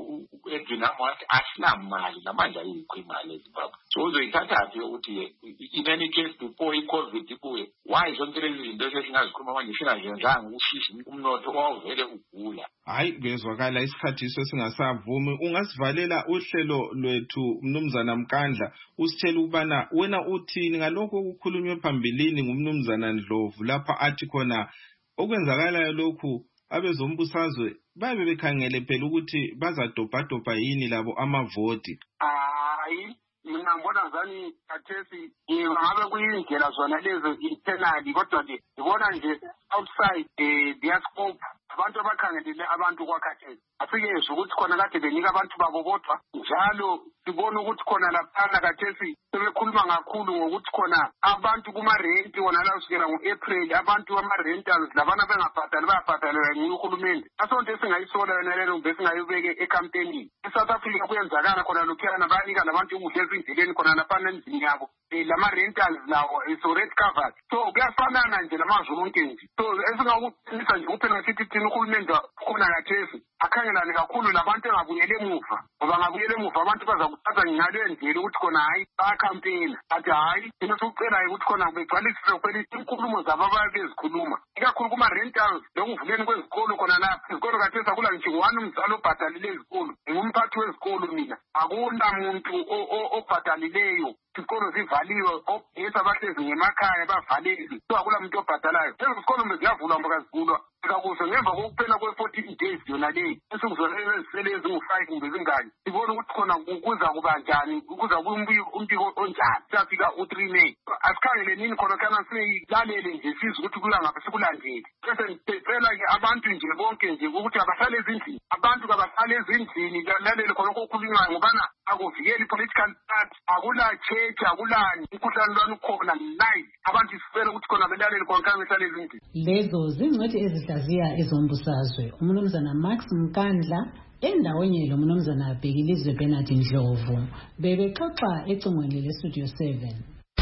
u-Edwin Hamo wathi asinamali namanje ayikho imali eZimbabwe. So uzoyithathaphi ukuthi in any case before i-COVID ibuye, why zonke lezi zinto esesingazikhuluma manje singazenzanga ukusiza umnotho wawuvele ugula? Hayi, bezwakala isikhathi singasavumi. Ungasivalela uhlelo lwethu Mnumzana Mkandla, usitshela ukubana wena uthini ngalokho okukhulunywe phambilini ngumnumzana Ndlovu lapha athi khona okwenzakalayo lokhu abezombusazwe babe bekhangele phela ukuthi bazadobhadobha yini labo amavoti. Hayi, mina ngibona zani kathesi ngabe kuyindlela zona lezo internally, kodwa nje ngibona nje outside the scope abantu abakhangelele abantu kwakhathesi asikezwe ukuthi khona kade benika abantu babo kodwa njalo sibona ukuthi khona laphana kathesi sebekhuluma kakhulu ngokuthi khona abantu kuma-renti wona la kusukela ngo-April abantu bama-rentals labana bengabhadali bayabhadalelwa nguhulumende. Asonto esingayisola yona lelo besingayibeke ekampenini. eSouth Africa kuyenzakala khona lokhuyana bayanika labantu ukudla ezindleleni khona laphana endlini yabo. Lama-rentals lawo is already covered. So kuyafanana nje lamazwe onke nje. So esingakuqinisa nje kuphela sithi thina uhulumende khona kathesi akhangelane kakhulu labantu engabuyele emuva, ngoba ngabuyele emuva abantu bazakuthatha ngaleyo ndlela ukuthi khona hayi bayakhampeyina. Athi hayi thina sikucelayo ukuthi khona begcwaliswe phela inkulumo zabo ababe bezikhuluma ikakhulu kuma-rentals lokuvuleni kwezikolo khona lapha. Izikolo kathesi akula nje one umzali obhadalile izikolo, ngumphathi wezikolo mina, akunamuntu obhadalileyo. Izikolo zivaliwe, ogesi abahlezi ngemakhaya bavaleli, so akula muntu obhadalayo. Lezi zikolo ziyavulwa mbakazivulwa kakuhle ngemva kokuphela kwe-14 days yona leyi insuku zona ezisele ezingu-5 kumbe zingaki. Sibone ukuthi khona kuza kuba njani, kuza umbiko onjani. Siyafika u-3 May asikhangele nini khona kana siyilalele nje sizwe ukuthi kuya ngapha sikulandele. Bese ngicela-ke abantu nje bonke nje ukuthi abahlale ezindlini, abantu kabahlale ezindlini lalele khona okukhulunywayo ngobana akuvikeli i-political party, akula church, akulani umkhuhlane lwani ukhona live. Abantu sifele ukuthi khona belalele khona kana behlale ezindlini. Lezo zingcwethi ezihlaziya ezombusazwe uMnumzana Max Mkandla endaweni lo Mnumzana Bhekilizwe Bernard Ndlovu bebexoxa ecingweni leStudio 7.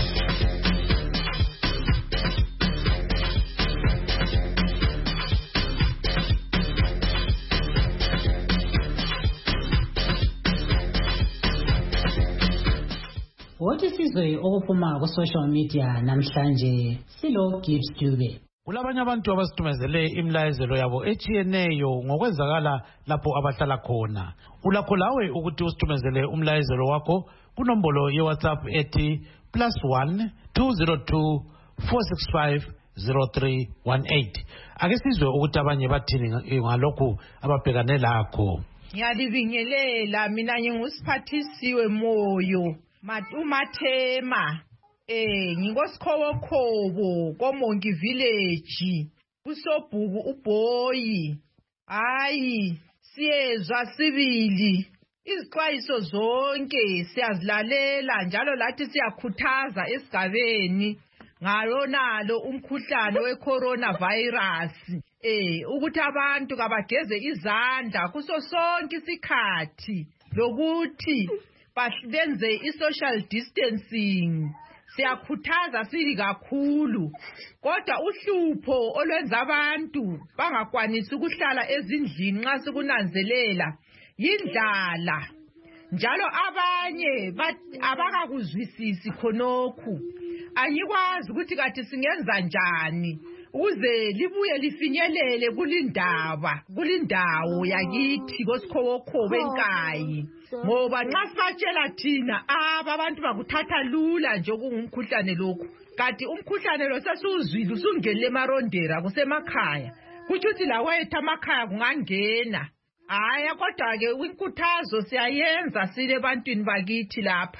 Wothi sizwe okuphuma ku social media namhlanje silo Gibbs Dube. Kulabanye abantu abasitumezele imlayezelo yabo etshiyeneyo ngokwenzakala lapho abahlala khona. Ulakho lawe ukuthi usitumezele umlayezelo wakho kunombolo ye-WhatsApp ethi +1 202 465 0318. Ake sizwe ukuthi abanye bathini ngalokhu ababhekane lakho. Ngiyalibingelela, mina ngingusiphathisiwe Moyo Umathema. Ngikosikhobo koMongi Village kuSobhuku uBoyi. Hayi siyezwa sibili izixwayiso zonke siyazilalela njalo lathi siyakhuthaza esigabeni ngalonalo umkhuhlane we-coronavirus ukuthi abantu kabageze izandla kuso sonke isikhathi lokuthi benze i-social distancing. Siyakhuthaza sili kakhulu, kodwa uhlupho olwenza abantu bangakwanisi ukuhlala ezindlini nxa sikunanzelela yindlala, njalo abanye abakakuzwisisi khonokhu. Angikwazi ukuthi kathi singenza njani ukuze libuye lifinyelele kulindawo yakithi koSikhobokhobo eNkayi, ngoba nxa sibatshela thina abantu bakuthatha lula nje okungumkhuhlane lokhu, kanti umkhuhlane lo sesiwuzwile usungenile emarondera kusemakhaya, kutsho ukuthi lawethu amakhaya kungangena. Hhayi, kodwa-ke inkuthazo siyayenza sile ebantwini bakithi lapha.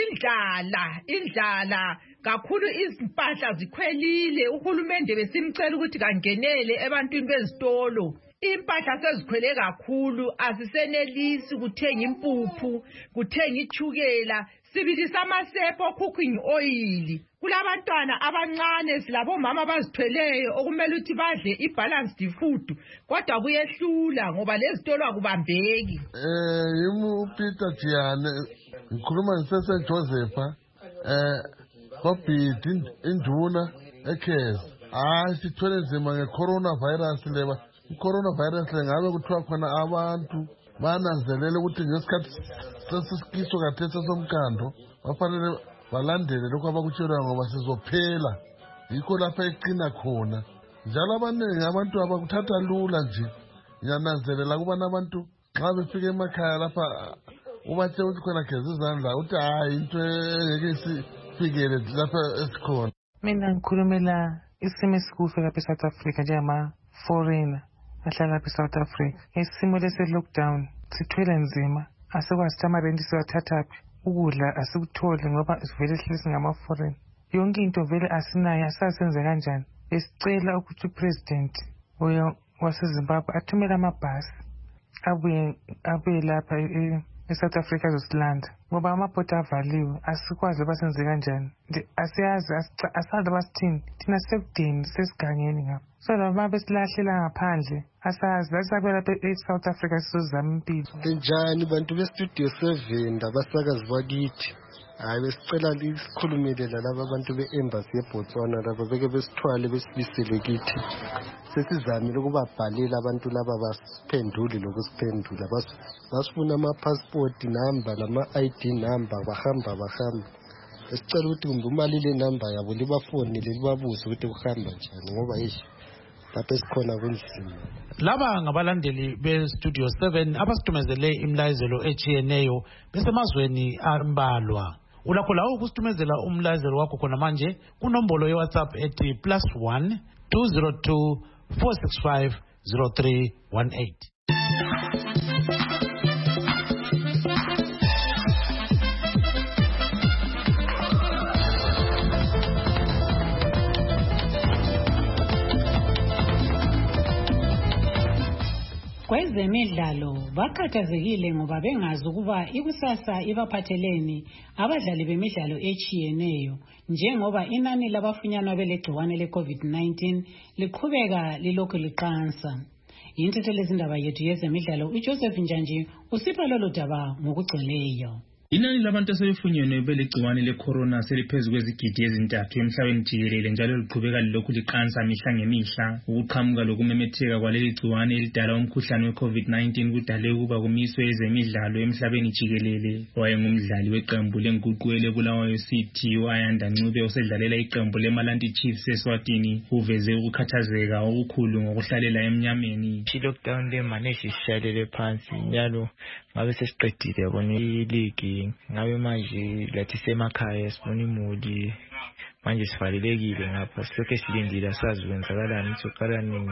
Indlala kakhulu, izimpahla zikhwelile. Uhulumende besimcela ukuthi kangenele ebantwini bezitolo. Impahla sezikhwele kakhulu, asisenelisi kuthenga impuphu, kuthenga ichukela, sibilisa amasepa cooking oil. Kulabantwana abancane silabomama abazithweleyo okumele ukuthi badle i-balanced food, kodwa kuyehlula ngoba lezitolo akubambeki. Yimi Peter Jiyane, ngikhuluma ngisese Josepha Kobhidi induna eKhezi. Hayi sithwele nzima nge-coronavirus leba. I-coronavirus le ngabe kuthiwa khona abantu bananzelela ukuthi ngesikhathi sesikiso kathesi somkando bafanele balandele lokhu abakutshelwayo ngoba sizophela. Yikho lapha eqina khona. Njalo abaningi abantu abakuthatha lula nje. Ngiyananzelela kubana abantu xa befika emakhaya lapha ubatshela ukuthi khona geza izandla uthi hayi into engeke isifikele lapha esikhona. Mina ngikhulumela isimo esikuso lapha eSouth Africa njengama-foreigner ahlala lapha eSouth Africa. Isimo lese-lockdown sithwele nzima, asikwazi ukuthi amarenti siwathathaphi, ukudla asikutholi ngoba sivele sihleli singama-foreigner. Yonke into vele asinayo, asasenze kanjani. Besicela ukuthi upresident waseZimbabwe athumele amabhasi abuye lapha eSouth Africa azosilanda ngoba amabhodi avaliwe, asikwazi basenze kanjani. Asiyazi, asazi basithini, thina sekudeni sesigangeni ngapha. So laba besilahlela ngaphandle asazi lasabela lapha eSouth Africa sizozama impilo. Njani bantu bestudio 7 abasakazi bakithi? Hayi besicela isikhulumele lalabo abantu be-embassy yeBotswana laba beke besithwale besibisele kithi. Sesizamile ukubabhalela abantu laba basiphendule lokusiphendula. Basifuna ama-passport number lama-ID number bahamba. Esicela ukuthi kumbe imali le number yabo libafonele libabuze ukuthi kuhamba njani ngoba yishi lapha esikhona kunzima. Laba ngabalandeli beStudio 7 abasitumezele imlayezelo echiyeneyo besemazweni ambalwa. Ulakho lawo ukusithumezela umlayezelo wakho khona manje kunombolo yeWhatsApp ethi +1 202 465 0318. Kwezemidlalo bakhathazekile ngoba bengazi ukuba ikusasa ibaphatheleni abadlali bemidlalo echiyeneyo njengoba inani labafunyanwa belegciwane leCovid-19 liqhubeka lilokhu liqansa. Intethelezi lezindaba yethu yezemidlalo uJoseph Njanji usipha lolu daba ngokugcweleyo. Inani labantu asebefunyenwe belegciwane lecorona seliphezulu kwezigidi ezintathu emhlabeni jikelele njalo liqhubeka lilokhu liqansa mihla ngemihla. Ukuqhamuka lokumemetheka kwaleli gciwane elidala umkhuhlane weCovid-19 kudale ukuba kumiswe ezemidlalo emhlabeni jikelele. Wayengumdlali weqembu lenguqu elebulawayo City u-Ayanda Ncube osedlalela iqembu leMalandi Chiefs eSwatini uveze ukukhathazeka okukhulu ngokuhlalela emnyameni. I-lockdown le-manage isishalele phansi njalo ngabe sesiqedile yabona iligi. Ngabe manje lathi semakhaya sifuna imuli manje sivalelekile ngapha silokhu silindile asazi kwenzakalani soqala nini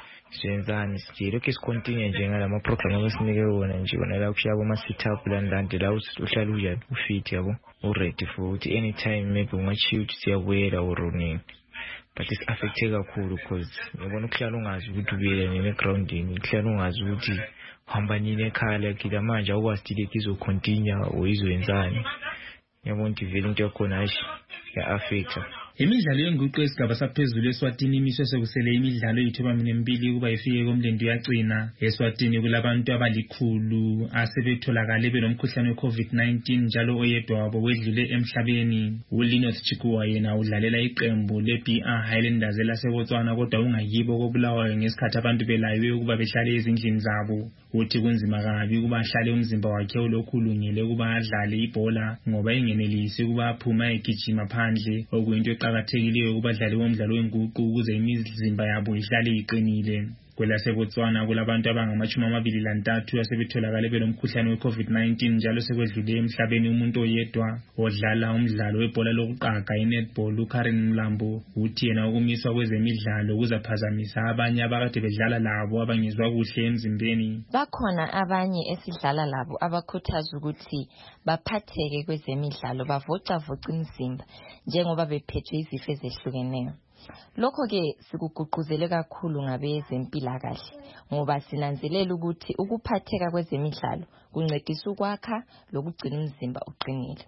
senzani sije lokho sikontinue nje ngalama program abesinike wona nje wona la kushaya ama setup landande la uhlala unjani ufit yabo uready for ukuthi anytime maybe ungachill ukuthi siyabuyela urunini. But it's affected kakhulu because yabona ukuhlala ungazi ukuthi ubuyele nini egroundini, ukuhlala ungazi ukuthi hamba nini ekhaya lakhe manje awukwazi ile kizocontinue uyizwenzani. Yabona ukuthi vele into yakhona ayishi ya affect. Imidlalo yenguqu esigaba saphezulu eSwatini imiswe sekusele imidlalo eyithobamini kuba ifike komlendo yagcina. eSwatini kulabantu abalikhulu asebetholakale belomkhuhlane weCovid-19 njalo oyedwa wabo wedlule emhlabeni. uLinus Chikuwa yena udlalela iqembu leBR Highlanders laseBotswana kodwa ungayibo kobulawayo ngesikhathi abantu belaywe ukuba behlale ezindlini zabo. Uthi kunzima kabi ukuba ahlale umzimba wakhe ulokhulungile ukuba adlale ibhola ngoba engenelisi ukuba aphuma egijima phandle okuyinto eqhakathekileyo kubadlali bomdlalo wenguqu ukuze imizimba yabo ihlale iqinile. kwelaseBotswana kulabantu abangama-23 asebetholakale belomkhuhlane weCovid-19 njalo sekwedlule emhlabeni umuntu oyedwa odlala umdlalo webhola lokuqaga iNetball. uKaren Mlambo uthi yena ukumiswa kwezemidlalo kuzaphazamisa abanye abakade bedlala labo abangezwa kuhle emzimbeni. Bakhona abanye esidlala labo abakhuthaza ukuthi baphatheke kwezemidlalo bavocavoca imizimba njengoba bephethwe izifo ezehlukeneyo. Lokho ke sikuguquzele kakhulu ngabezempilakahle ngoba sinanzelela ukuthi ukuphatheka kwezemidlalo kuncedisa ukwakha lokugcina umzimba uqinile.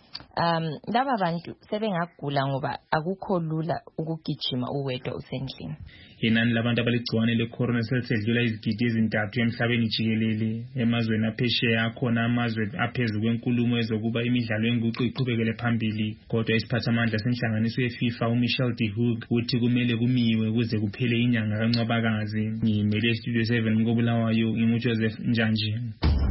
Laba bantu sebengagula ngoba akukho lula ukugijima uwedwa usendlini. Inani labantu abaligciwane lecorona selisedlula izigidi ezintathu emhlabeni jikelele. Emazweni aphesheya akhona amazwe aphezulu kwenkulumo ezokuba imidlalo yenguqu iqhubekele phambili. Kodwa isiphathamandla senhlanganiso yeFIFA uMichel de Hoog uthi kumele kumiwe kuze kuphele inyanga kaNcwabakazi. Ngimele Studio 7 koBulawayo, nginguJoseph Njanji.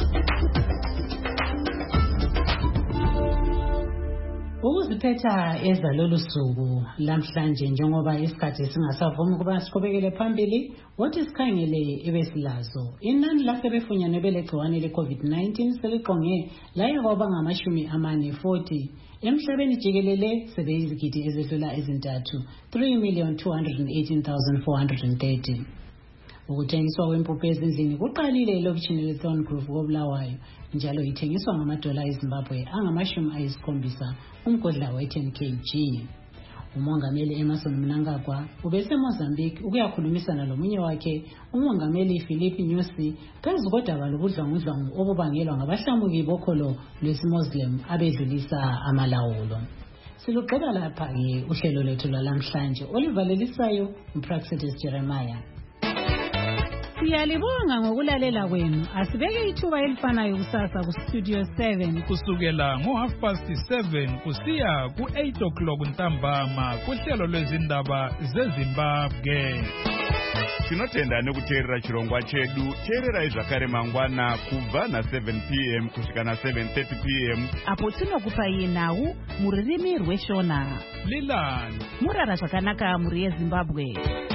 Ukuziphetha ezalolu suku lamhlanje njengoba isikhathi singasavumi ukuba siqhubekele phambili, wothi sikhangele ebesilazo. Inani lasebefunyanwe belegciwane le-COVID-19 seliqonge laya kwaba ngama-40 emhlabeni jikelele sebeyizigidi ezedlula ezintathu 3,218,430. Ukuthengiswa kwempuphu ezindlini kuqalile elokishini le-Thorncroft koBulawayo, njalo ithengiswa ngamadola eZimbabwe angama-70 umgodla we-10 kg. Umongameli Emmerson Mnangagwa ubeseMozambique ukuyakhulumisana lomunye wakhe umongameli Philip Nyusi phezu kodaba lobudlwangudlwangu obubangelwa ngabahlamuki bokholo lwesiMuslim abedlulisa amalawulo. Silugqiba lapha-ke uhlelo lwethu lwalamhlanje olivalelisayo uPraxedis Jeremiah. Siyalibonga ngokulalela kwenu. Asibeke ithuba elifanayo kusasa kuStudio 7 kusukela ngo7:30 kusiya ku8 ntambama kuhlelo lwezindaba zeZimbabwe. Tinotenda nekuteerera chirongwa chedu. Teerera zvakare mangwana kubva na7 p.m. kusvika na7:30 p.m. apo tinokupai nhau mururimi rweShona. Lilani murara zvakanaka muri yeZimbabwe.